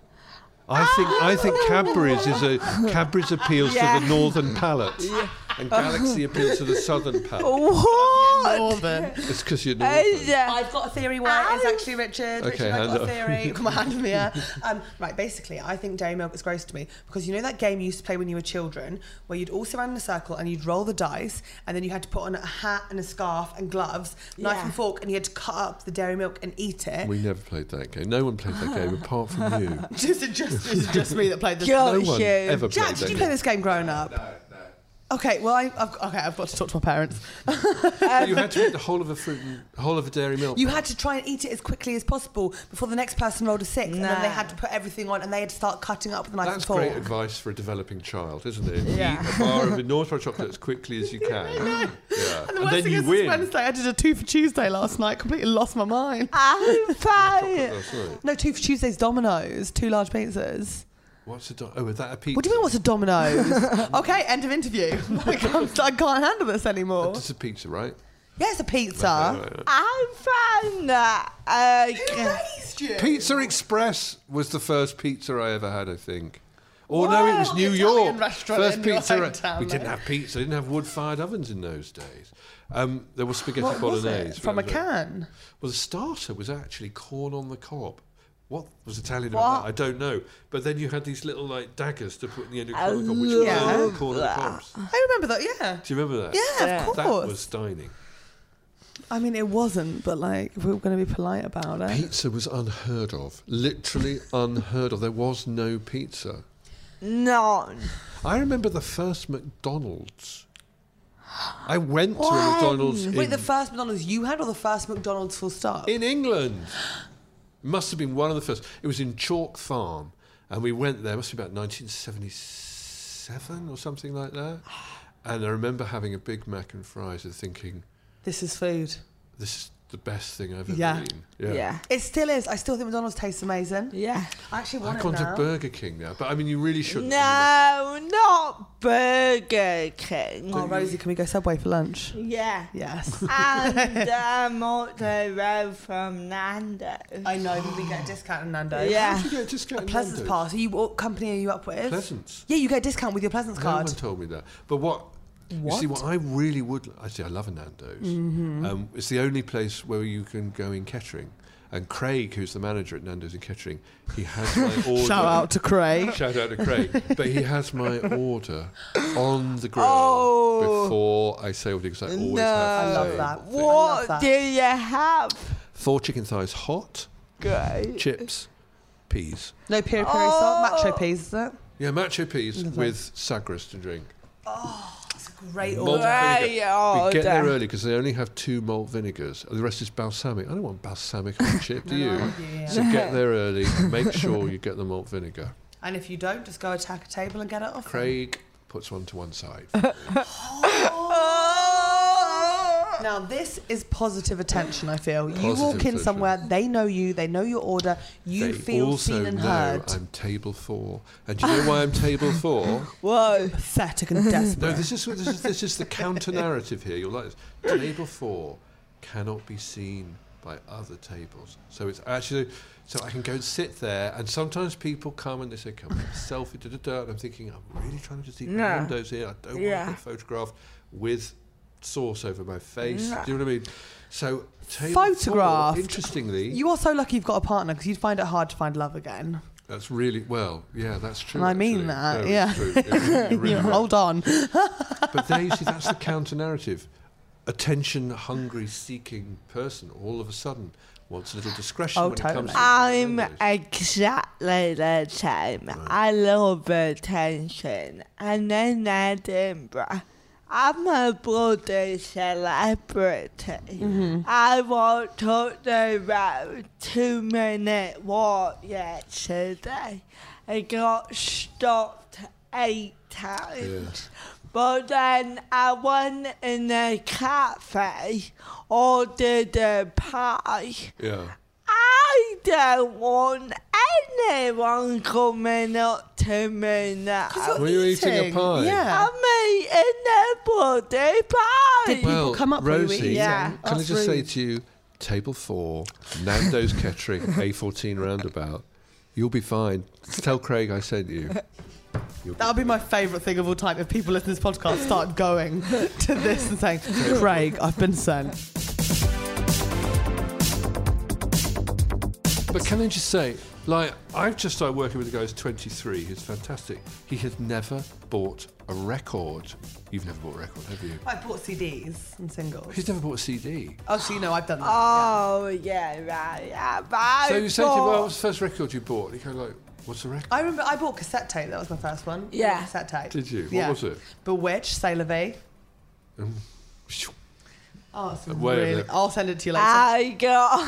I think Cadbury's appeals Yeah. to the northern palate, and Galaxy appeals to the southern palate. What? Northern. It's because you're northern. I've got a theory where it is actually Richard. Okay, Richard, I've hand got a it theory. Come on, hand me here. Right, basically, I think dairy milk is gross to me because you know that game you used to play when you were children where you'd all sit around in a circle and you'd roll the dice and then you had to put on a hat and a scarf and gloves, knife Yeah. and fork, and you had to cut up the dairy milk and eat it. We never played that game. No one played that game apart from you. Is it just me that played this? Got No one you. ever Jack, played did that you play game. this game growing up? No. Okay, well, I've got to talk to my parents. You had to eat the whole of a fruit and whole of a dairy milk. You had to try and eat it as quickly as possible before the next person rolled a 6, and then they had to put everything on, and they had to start cutting up with a knife and That's fork. great advice for a developing child, isn't it? Yeah. Eat a bar of North chocolate as quickly as you can. Yeah. And the And worst then thing you is, win. Wednesday, I did a 2 for Tuesday last night. Completely lost my mind. I'm fine. That's right. No, 2 for Tuesday's Domino's, 2 large pizzas. What's a is that a pizza? What do you mean, what's a Domino's? Okay, end of interview. I can't handle this anymore. It's a pizza, right? Yeah, it's a pizza. I'm fine. Raised you? Pizza Express was the first pizza I ever had, I think. Oh no, it was What? New The York. Italian restaurant First in your pizza. hometown, We didn't mate. have pizza. Didn't have wood-fired ovens in those days. There was spaghetti What was bolognese it? From a That was it. can? Well, the starter was actually corn on the cob. What was Italian about that? I don't know. But then you had these little like daggers to put in the end of corn on the cob, which love were corn on the cobs. I remember that, yeah. Do you remember that? Yeah, of That course. was dining. I mean, it wasn't, but like, if we were going to be polite about it. Pizza was unheard of. Literally unheard of. There was no pizza. None. I remember the first McDonald's. I went to a McDonald's Wait, the first McDonald's you had, or the first McDonald's full stop? in England. Must have been one of the first. It was in Chalk Farm, and we went there. Must be about 1977 or something like that. And I remember having a Big Mac and fries and thinking, This is food. this is the best thing I've ever Yeah. eaten. Yeah. It still is. I still think McDonald's tastes amazing. Yeah. I actually want I've it gone now. to Burger King now, but I mean, you really shouldn't. No, not Burger King. Oh, Rosie, can we go Subway for lunch? Yeah. Yes. And I'm up the road from Nando's. I know, we get a discount in Nando's. Yeah. How did you get a discount in Pleasance Nando's? Pass. What company are you up with? Pleasance. Yeah, you get a discount with your Pleasance No card. one told me that. But what? You see, what I really would... Actually, I love a Nando's. Mm-hmm. It's the only place where you can go in Kettering. And Craig, who's the manager at Nando's in Kettering, he has my order... Shout out to Craig. Shout out to Craig. But he has my order on the grill before I say everything, because I always have I to love say that. things. I love What that. do you have? 4 chicken thighs hot, Great. chips, peas. No peri peri salt, macho peas, is it? Yeah, macho peas with Sagres to drink. It's a great Malt order. vinegar. Great We get there order. early because they only have 2 malt vinegars. The rest is balsamic. I don't want balsamic on a chip, do you? Yeah. So get there early. Make sure you get the malt vinegar. And if you don't, just go attack a table and get it off. Craig puts one to one side. Now, this is positive attention, I feel. You Positive walk in attention. somewhere, they know you, they know your order, you They feel also seen and know heard. I'm table 4. And do you know why I'm table 4? Whoa. Pathetic and desperate. No, this is the counter narrative here. You'll like this. Table 4 cannot be seen by other tables. So it's actually, so I can go and sit there, and sometimes people come and they say, come have a selfie, da-da-da, and I'm thinking, I'm really trying to just eat No. Nando's here. I don't Yeah. want to get photographed with sauce over my face. No. Do you know what I mean? So table Photographed. 4, interestingly, You are so lucky you've got a partner, because you'd find it hard to find love again. that's really, well, yeah, that's true. And I mean actually. that, No, yeah. it's true. You're really right. Hold on. But there you see, that's the counter narrative. Attention hungry seeking person all of a sudden wants a little discretion Oh, when totally. it comes to I'm Nando's. exactly the same. I love attention. And in Edinburgh, I'm a bloody celebrity. I walked up the road 2-minute walk yesterday. I got stopped 8 times. But then I went in a cafe, ordered a pie. Yeah. I don't want anyone coming up to me now. Were you eating a pie? Yeah. I'm eating a bloody pie. People come up when you Rosie, eat? Yeah. can I That's just say rude. to you, table 4, Nando's Kettering, A14 roundabout, you'll be fine. Tell Craig I sent you. That would be my favourite thing of all time if people listening to this podcast start going to this and saying, Craig, I've been sent. But can I just say, like, I've just started working with a guy who's 23, who's fantastic. He has never bought a record. You've never bought a record, have you? I bought CDs and singles. He's never bought a CD. Oh, so you know I've done that. Oh, yeah, right. Yeah, but So you say to him, well, what's the first record you bought? And he goes like, What's the record? I remember I bought cassette tape. That was my first one. Yeah. Cassette tape. Did you? Yeah. What was it? Bewitched, Sailor V. Oh, it's Where really... is it? I'll send it to you later. I got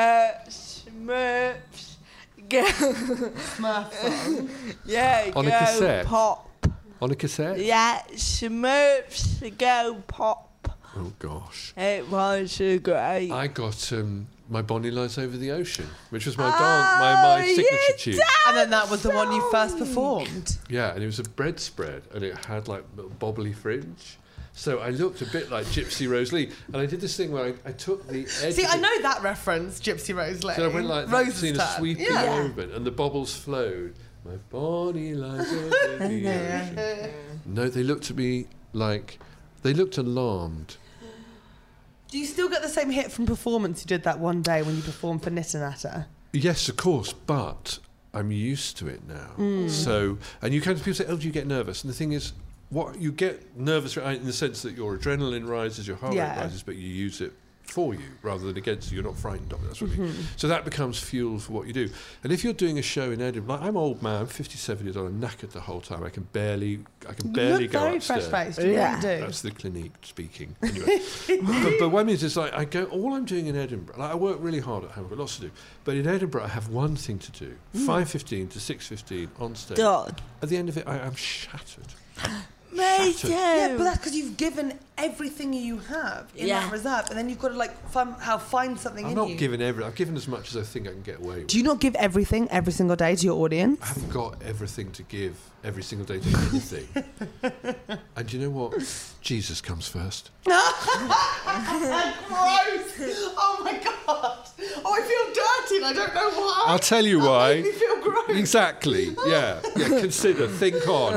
Smurfs Go. Smurf song. Yeah, On a Go cassette? Pop. On a cassette? Yeah, Smurfs Go Pop. Oh, gosh. It was great. I got My Bonnie Lies Over the Ocean, which was my my signature tune. And then that was the one you first performed. Yeah, and it was a bread spread, and it had like bobbly fringe. So I looked a bit like Gypsy Rose Lee, and I did this thing where I took the edge. See, of I it, know that reference, Gypsy Rose Lane. So I went like that, Rose's seen a turn. sweeping movement, and the bobbles flowed. My Bonnie lies over the ocean. No, they looked at me like they looked alarmed. Do you still get the same hit from performance you did that one day when you performed for Nitanatta? Yes, of course, but I'm used to it now. So, and you kind of people say, "Oh, do you get nervous?" And the thing is, what you get nervous in the sense that your adrenaline rises, your heart rate rises, but you use it for you rather than against you. You're not frightened of it. That's what I mean. So that becomes fuel for what you do. And if you're doing a show in Edinburgh, like I'm old man, I'm 57 years old, I'm knackered the whole time. I can barely You go look very upstairs. fresh-faced. You really do. That's the Clinique speaking. Anyway, but what I mean is, like, I go. All I'm doing in Edinburgh, like, I work really hard at home. I've got lots to do. But in Edinburgh, I have one thing to do: 5:15 to 6:15 on stage. Done. At the end of it, I am shattered. Me too. Yeah, but that's because you've given everything you have in that reserve, and then you've got to like find something I'm in not you. giving everything. I've given as much as I think I can get away with. Do you not give everything every single day to your audience? I haven't got everything to give every single day to anything. And you know what? Jesus comes first. Gross! Oh my god! Oh, I feel dirty and I don't know why. I'll tell you why. That made me feel gross. Exactly. Yeah. Consider. Think on.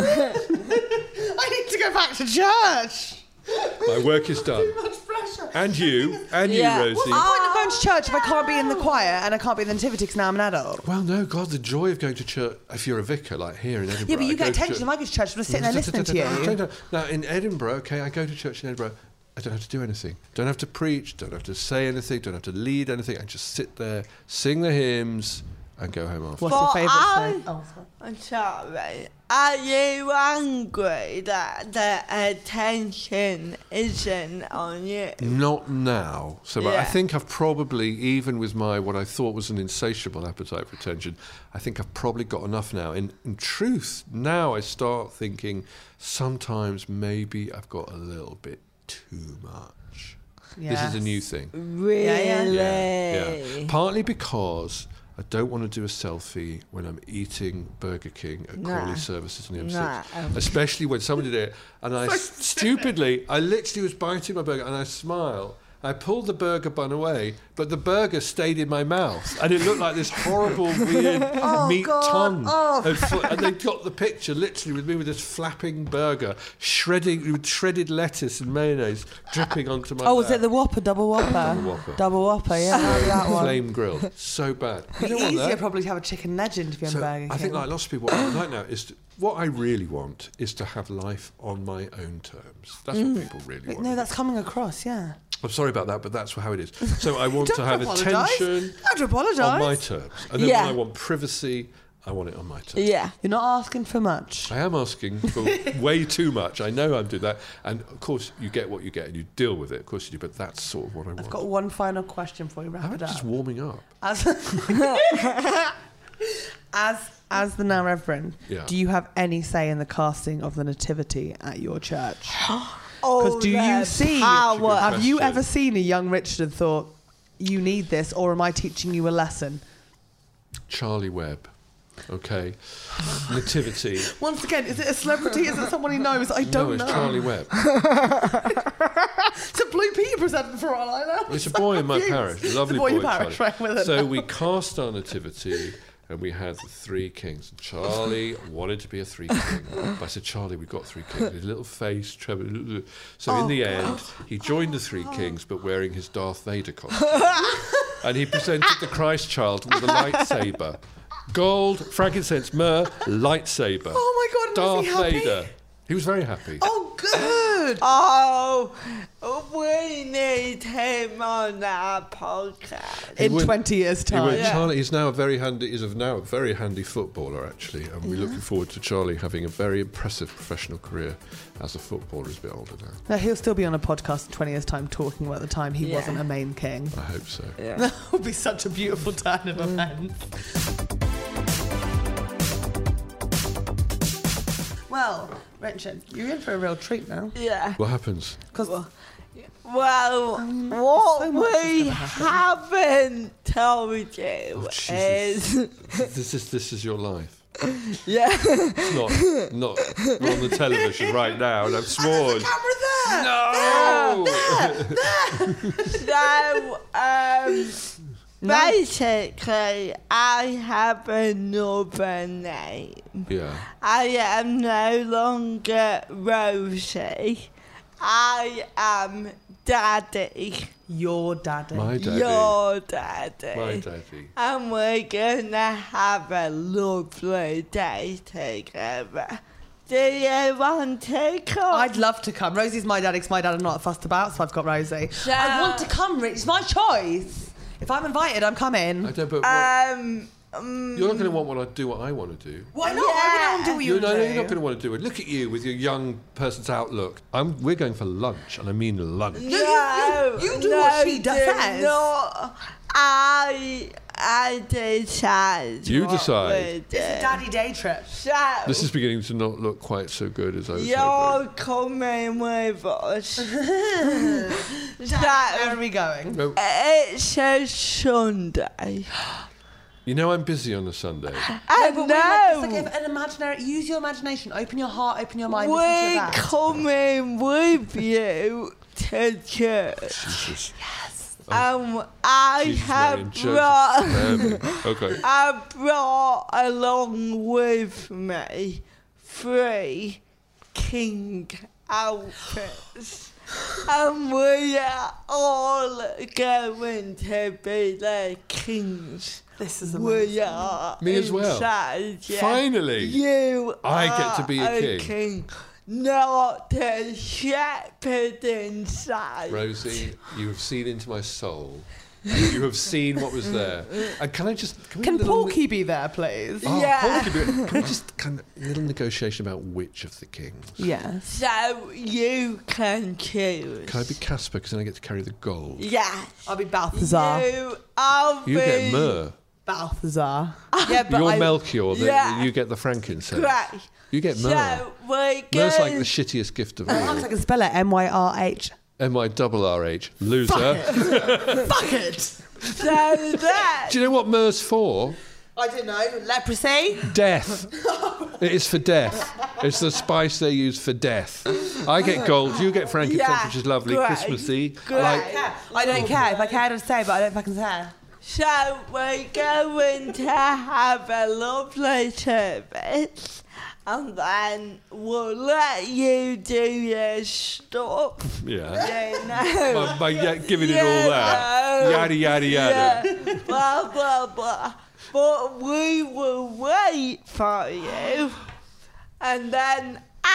I need to go back to church. My work is done. Too much pressure. And you, Yeah. Rosie. What's the point of going to church if I can't be in the choir and I can't be in the nativity because now I'm an adult? Well, no, God, the joy of going to church, if you're a vicar, like here in Edinburgh. Yeah, but you I get go to attention. If I go to church, I'm sitting there listening to you. Now, in Edinburgh, okay, I go to church in Edinburgh, I don't have to do anything. Don't have to preach, don't have to say anything, don't have to lead anything. I just sit there, sing the hymns, and go home after. What's your favourite I- thing? Oh, sorry. I'm sorry. Are you angry that the attention isn't on you? Not now. So but I Yeah. think I've probably, even with my what I thought was an insatiable appetite for attention, I think I've probably got enough now. In truth, now I start thinking sometimes maybe I've got a little bit too much. This is a new thing. Really? Yeah. Partly because I don't want to do a selfie when I'm eating Burger King at Crawley Services in the M6. Nah. Especially when somebody did it and I stupidly, I literally was biting my burger and I smile. I pulled the burger bun away, but the burger stayed in my mouth and it looked like this horrible, weird meat tongue. And they got the picture literally with me with this flapping burger, with shredded lettuce and mayonnaise dripping onto my Oh, was lap. it the Whopper, double Whopper? Double Whopper. Double Whopper, yeah. that one. Flame grilled. So bad. You It'd know be what, easier though? probably to have a chicken legend if you're So on Burger King. I think like lots of people, what I like now is what I really want is to have life on my own terms. That's what people really want. No, that's coming across, yeah. I'm sorry about that, but that's how it is. So I want to Don't have apologise. attention Don't apologise. on my terms. And then Yeah. when I want privacy, I want it on my terms. Yeah. You're not asking for much. I am asking for way too much. I know I'm doing that. And of course, you get what you get and you deal with it. Of course you do. But that's sort of what I want. I've got one final question for you. Wrap I'm it up. just warming up. As the now Reverend, Yeah. do you have any say in the casting of the nativity at your church? Oh, Because do you see? power. Have you question. ever seen a young Richard and thought, you need this, or am I teaching you a lesson? Charlie Webb. Okay. Nativity. Once again, is it a celebrity? Is it someone he knows? I don't No, it's know. Charlie Webb. It's a Blue Peter present for all I know. It's a boy in my Confused. parish, a lovely The boy in boy, your parish, Charlie. right, with it. So we cast our nativity, and we had the three kings. And Charlie wanted to be a three king. But I said, Charlie, we've got three kings. His little face, tremor. So in the end, he joined the three kings, but wearing his Darth Vader costume. And he presented the Christ child with a lightsaber. Gold, frankincense, myrrh, lightsaber. Oh my God, was Darth he happy? Vader. He was very happy. Oh, good. good. Oh, we need him on our podcast. In 20 years' time. Charlie, he's now a very handy footballer, actually, and we're looking forward to Charlie having a very impressive professional career as a footballer. He's a bit older now. No, he'll still be on a podcast in 20 years' time talking about the time he wasn't a main king. I hope so. Yeah. That would be such a beautiful turn of events. Well, Richard, you're in for a real treat now. Yeah. What happens? Because Well, so what much is we gonna happen. haven't told you is, This is your life. yeah. It's not on the television right now, and I've sworn. camera there! No! So, basically, I have another name. Yeah. I am no longer Rosie. I am Daddy. Your daddy. My daddy. Your daddy. My daddy. And we're gonna have a lovely day together. Do you want to come? I'd love to come. Rosie's my daddy because my dad are not fussed about, so I've got Rosie. Yeah. I want to come, Rich. It's my choice. If I'm invited, I'm coming. I don't, but you're not going to want to do what I want to do. Why not? I wouldn't do what you You're not do. going to want to do it. Look at you with your young person's outlook. We're going for lunch, and I mean lunch. No, you do what she says. No, I decide. You what decide. we do. It's a daddy day trip. So, This is beginning to not look quite so good as I was you're hoping. coming with us. Where are we going? No, It's a Sunday. you know I'm busy on a Sunday. I But know. it's like an imaginary. Use your imagination. Open your heart. Open your mind. Listen to We're that. coming with you to church. Jesus. I Jesus, have Mary and brought. Joseph. Okay. I brought along with me 3 king outfits. And we are all going to be the kings. This is amazing. We are. Me as well. Inside, yeah. Finally. You I get to be a are king. Not the shepherd inside. Rosie, you have seen into my soul. You have seen what was there. And can we Can have a little Porky be there, please? Oh, Yeah. Porky, can we just kind of a little negotiation about which of the kings? Yes. So you can choose. Can I be Casper because then I get to carry the gold? Yes. I'll be Balthazar. I'll You be get myrrh. Balthazar. Yeah, but You're I, Melchior. Yeah. You get the frankincense. Great. You get myrrh. So we're Myrrh's like the going. shittiest gift of I all. can spell it. MYRH. MYRRH. Loser. Fuck it. So that. Do you know what myrrh's for? I don't know. Leprosy. Death. It is for death. It's the spice they use for death. I get gold, you get frankincense, Yeah, which is lovely, great, Christmassy. great. I don't care. If I cared, I'd say, but I don't fucking care. So we're going to have a lovely service. And then we'll let you do your stuff. Yeah. You know. By giving it all that. Yada, yada, yada. Yeah, blah, blah, blah. But we will wait for you. And then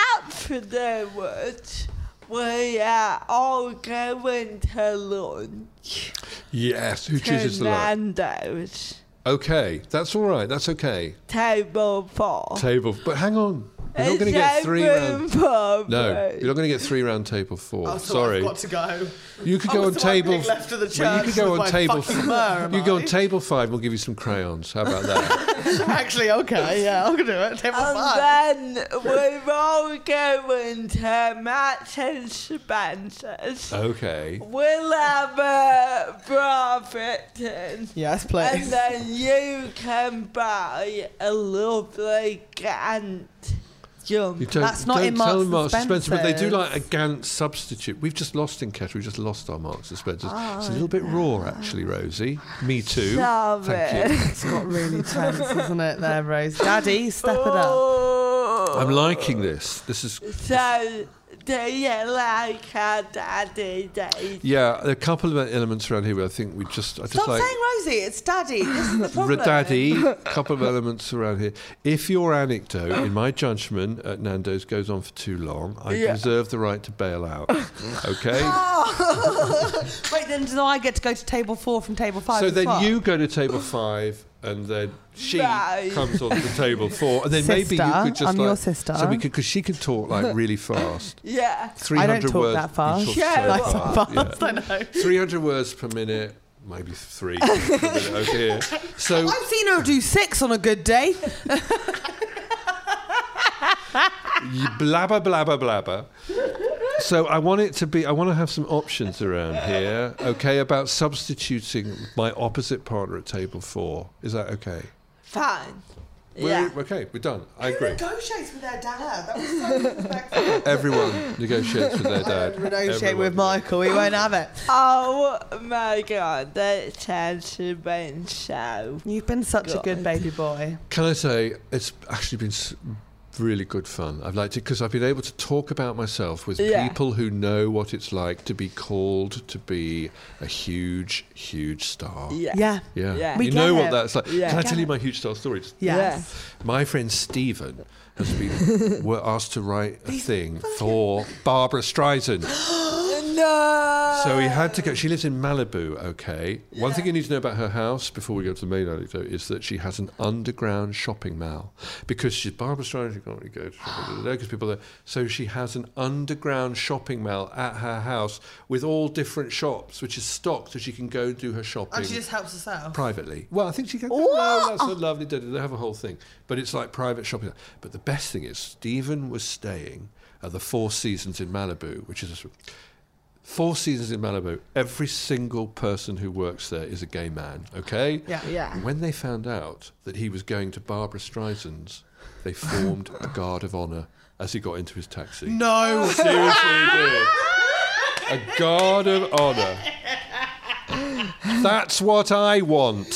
afterwards, we are all going to lunch. Yes, who To chooses the lunch? Nando's. Okay, that's all right, that's okay. Table 4. Table, but hang on. You're not Is going to get there 3 room round. for No, me? you're not going to get 3 round table 4. Oh, so Sorry. I've got to go. You could I go was on the one table. being left to the Well, you church could go with on my table. fucking myrrh, am You go on I? table 5. We'll give you some crayons. How about that? Actually, okay, yeah, I'll do it. Table 5. And then we're all going to Max and Spencer's. Okay. We'll have a Brotherton. Yes, And please. then you can buy a lovely Gant jump. You don't, That's not don't in tell Marks them and Marks and Spencer, but they do Spencer's. like a Gant substitute. We've just lost in Ketter. We just lost our Marks and Spencers. It's a little bit raw, actually, Rosie. Me too. Thank you. It's got really tense, isn't it, there, Rose? Daddy, step it up. Oh. I'm liking this. This is. So Do you like our daddy days? Yeah, there are a couple of elements around here where I think I just Stop like... saying Rosie, it's Daddy. This is the problem. Daddy, a couple of elements around here. If your anecdote, in my judgment, at Nando's goes on for too long, I reserve the right to bail out. Okay? Wait, then do I get to go to table 4 from table 5 So as then well? you go to table 5 and then she Right. comes on to table 4 and then maybe you Sister, could just I'm your sister. So we could, because she can talk like really fast. Yeah. 300 I don't talk words. that fast. You talk Yeah, so nice and fast, I know. 300 words per minute, maybe 3 per minute over here. So I've seen her do 6 on a good day. you blabber, blabber, blabber. So I want to have some options around here, okay, about substituting my opposite partner at table 4. Is that okay? Fine. Okay, we're done. I agree. Negotiates with their dad. That was so disrespectful. Everyone negotiates with their dad. Negotiate Everyone. with Michael. He won't have it. Oh my God, that has been so. You've been such a good baby boy. Can I say, it's actually been really good fun. I've liked it because I've been able to talk about myself with people who know what it's like to be called to be a huge, huge star. Yeah. Yeah. We You get know it. what that's like. Yeah. Can I Get tell you it. my huge star story? Yes. My friend Stephen has been were asked to write a thing for Barbara Streisand. No. So he had to go. She lives in Malibu, okay? One thing you need to know about her house before we go to the main anecdote is that she has an underground shopping mall. Because she's Barbara Streisand, she can't really go to shopping because people are there. So she has an underground shopping mall at her house with all different shops, which is stocked so she can go and do her shopping. And she just helps herself. Privately. Well, I think she can. No, that's so lovely. They have a whole thing. But it's like private shopping. But the best thing is, Stephen was staying at the Four Seasons in Malibu, which is 4 Seasons in Malibu. Every single person who works there is a gay man, okay? Yeah. And when they found out that he was going to Barbara Streisand's, they formed a guard of honour as he got into his taxi. No. Seriously, he did. A guard of honour. That's what I want.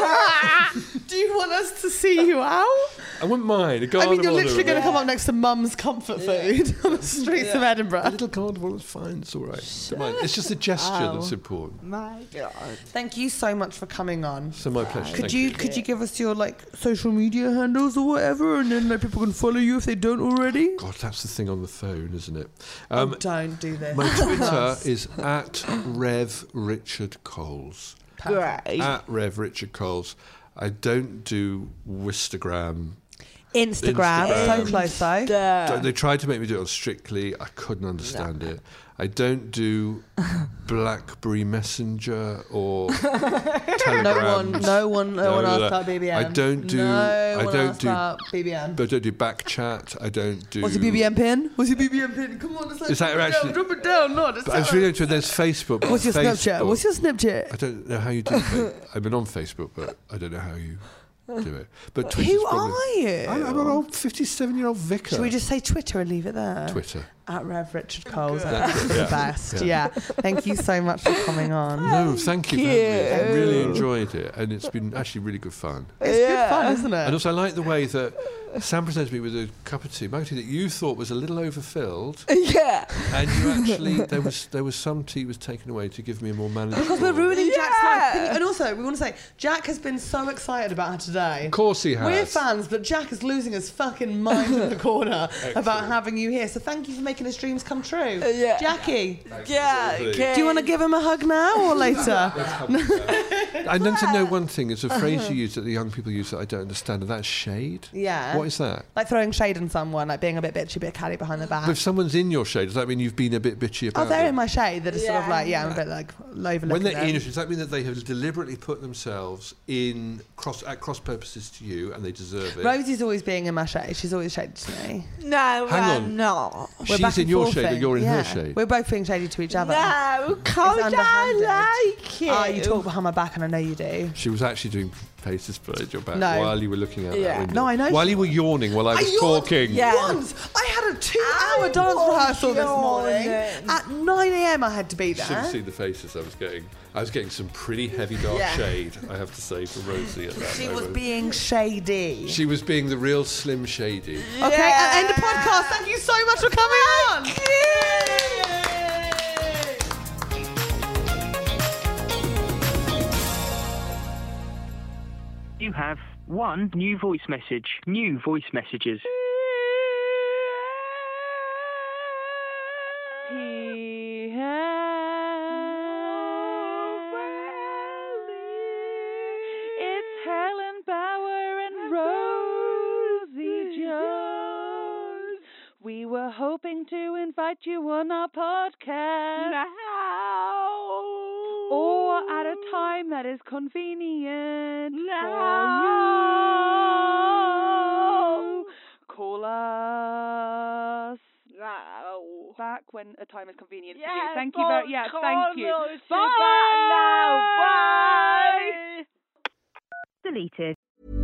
Do you want us to see you out? I wouldn't mind. A guard I mean, of you're honour. literally going to come up next to Mum's comfort food on the streets of A Edinburgh. little guard of honour is fine. It's all right. Don't mind. It's just a gesture that's important. My God. Thank you so much for coming on. So my pleasure. Could Thank you give us your social media handles or whatever, and then people can follow you if they don't already? God, that's the thing on the phone, isn't it? Don't do this. My Twitter is at Rev Richard Coles. Great. At Rev Richard Coles. I don't do Wistagram. Instagram. Instagram. So close though. They tried to make me do it on Strictly. I couldn't understand it. I don't do BlackBerry Messenger or Telegram. No one asked about BBM. I don't do. No I one don't asked do. about BBM. But I don't do Backchat. I don't do. What's your BBM pin? What's your BBM pin? Come on, Is that actually? drop it down. No, But I was really into it. There's Facebook. What's your Snapchat? Facebook. What's your Snapchat? I don't know how you do it. I've been on Facebook, but I don't know how you do it. But Twitter's Who probably, are you? I'm an old 57-year-old vicar. Should we just say Twitter and leave it there? Twitter. At Rev Richard Coles. That's it, The yeah. best. Yeah. Yeah. Thank you so much for coming on. No, thank you. For having me. I really enjoyed it, and it's been actually really good fun. It's good fun, isn't And it? also, I like the way that Sam presented me with a cup of tea, mug tea that you thought was a little overfilled, Yeah. and you actually there was some tea was taken away to give me a more manageable. Because we're ruining Jack's Yeah. life. And also, we want to say, Jack has been so excited about her today. Of course he has. We're fans, but Jack is losing his fucking mind in the corner about having you here. So thank you for making his dreams come true. Yeah. Jackie, Yeah. do you want to give him a hug now or later? I need to know one thing. It's a phrase you use that the young people use that I don't understand, and that's shade. Yeah. What is that? Like throwing shade on someone, like being a bit bitchy, a bit catty behind the back. But if someone's in your shade, does that mean you've been a bit bitchy about Oh, they're them? in my shade. That is sort of Yeah. like, I'm a bit like overlooking When they're them. in it, does that mean that they have deliberately put themselves in at cross purposes to you and they deserve it? Rosie's always being in my shade. She's always shaded to me. No, Hang I'm on. not. We're She's back in and your forthing. shade and you're in her Yeah. shade. We're both being shady to each other. No, because underhanded. I like you. Oh, you talk behind my back, and I know you do. She was actually doing faces behind your back No. while you were looking out that Yeah. window. No, I know While she you were yawning while I was talking. Yeah. Once I had a 2 hour 2-hour dance rehearsal this morning. At 9 a.m. I had to be You should have there. seen the faces I was getting. I was getting some pretty heavy dark shade, I have to say, from Rosie at that She moment. was being shady. She was being the real Slim Shady. Okay, and end the podcast. Thank you so much for coming on. You have one new voice message. New voice messages. It's Helen Bauer and Rosie Jones. We were hoping to invite you on our podcast now, or at a time that is convenient for you. Call us back when a time is convenient for you. Thank you very much. Thank you. Bye. Deleted.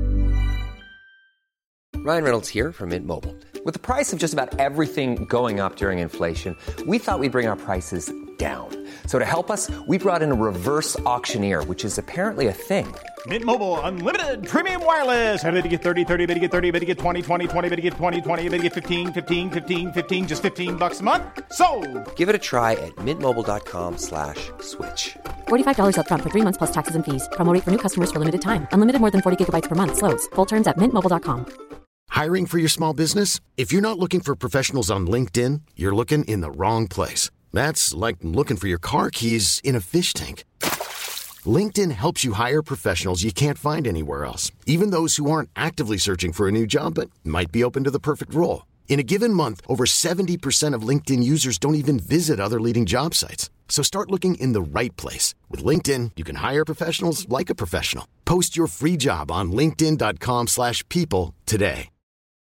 Ryan Reynolds here from Mint Mobile. With the price of just about everything going up during inflation, we thought we'd bring our prices down. So to help us, we brought in a reverse auctioneer, which is apparently a thing. Mint Mobile Unlimited Premium Wireless. How to get 30, 30, bit to get 30, bit to get 20, 20, 20, bit to get 20, 20, bit to get 15, 15, 15, 15, just $15 a month? Sold! Give it a try at mintmobile.com/switch. $45 up front for 3 months plus taxes and fees. Promo rate for new customers for limited time. Unlimited more than 40 gigabytes per month. Slows full terms at mintmobile.com. Hiring for your small business? If you're not looking for professionals on LinkedIn, you're looking in the wrong place. That's like looking for your car keys in a fish tank. LinkedIn helps you hire professionals you can't find anywhere else, even those who aren't actively searching for a new job but might be open to the perfect role. In a given month, over 70% of LinkedIn users don't even visit other leading job sites. So start looking in the right place. With LinkedIn, you can hire professionals like a professional. Post your free job on linkedin.com/people today.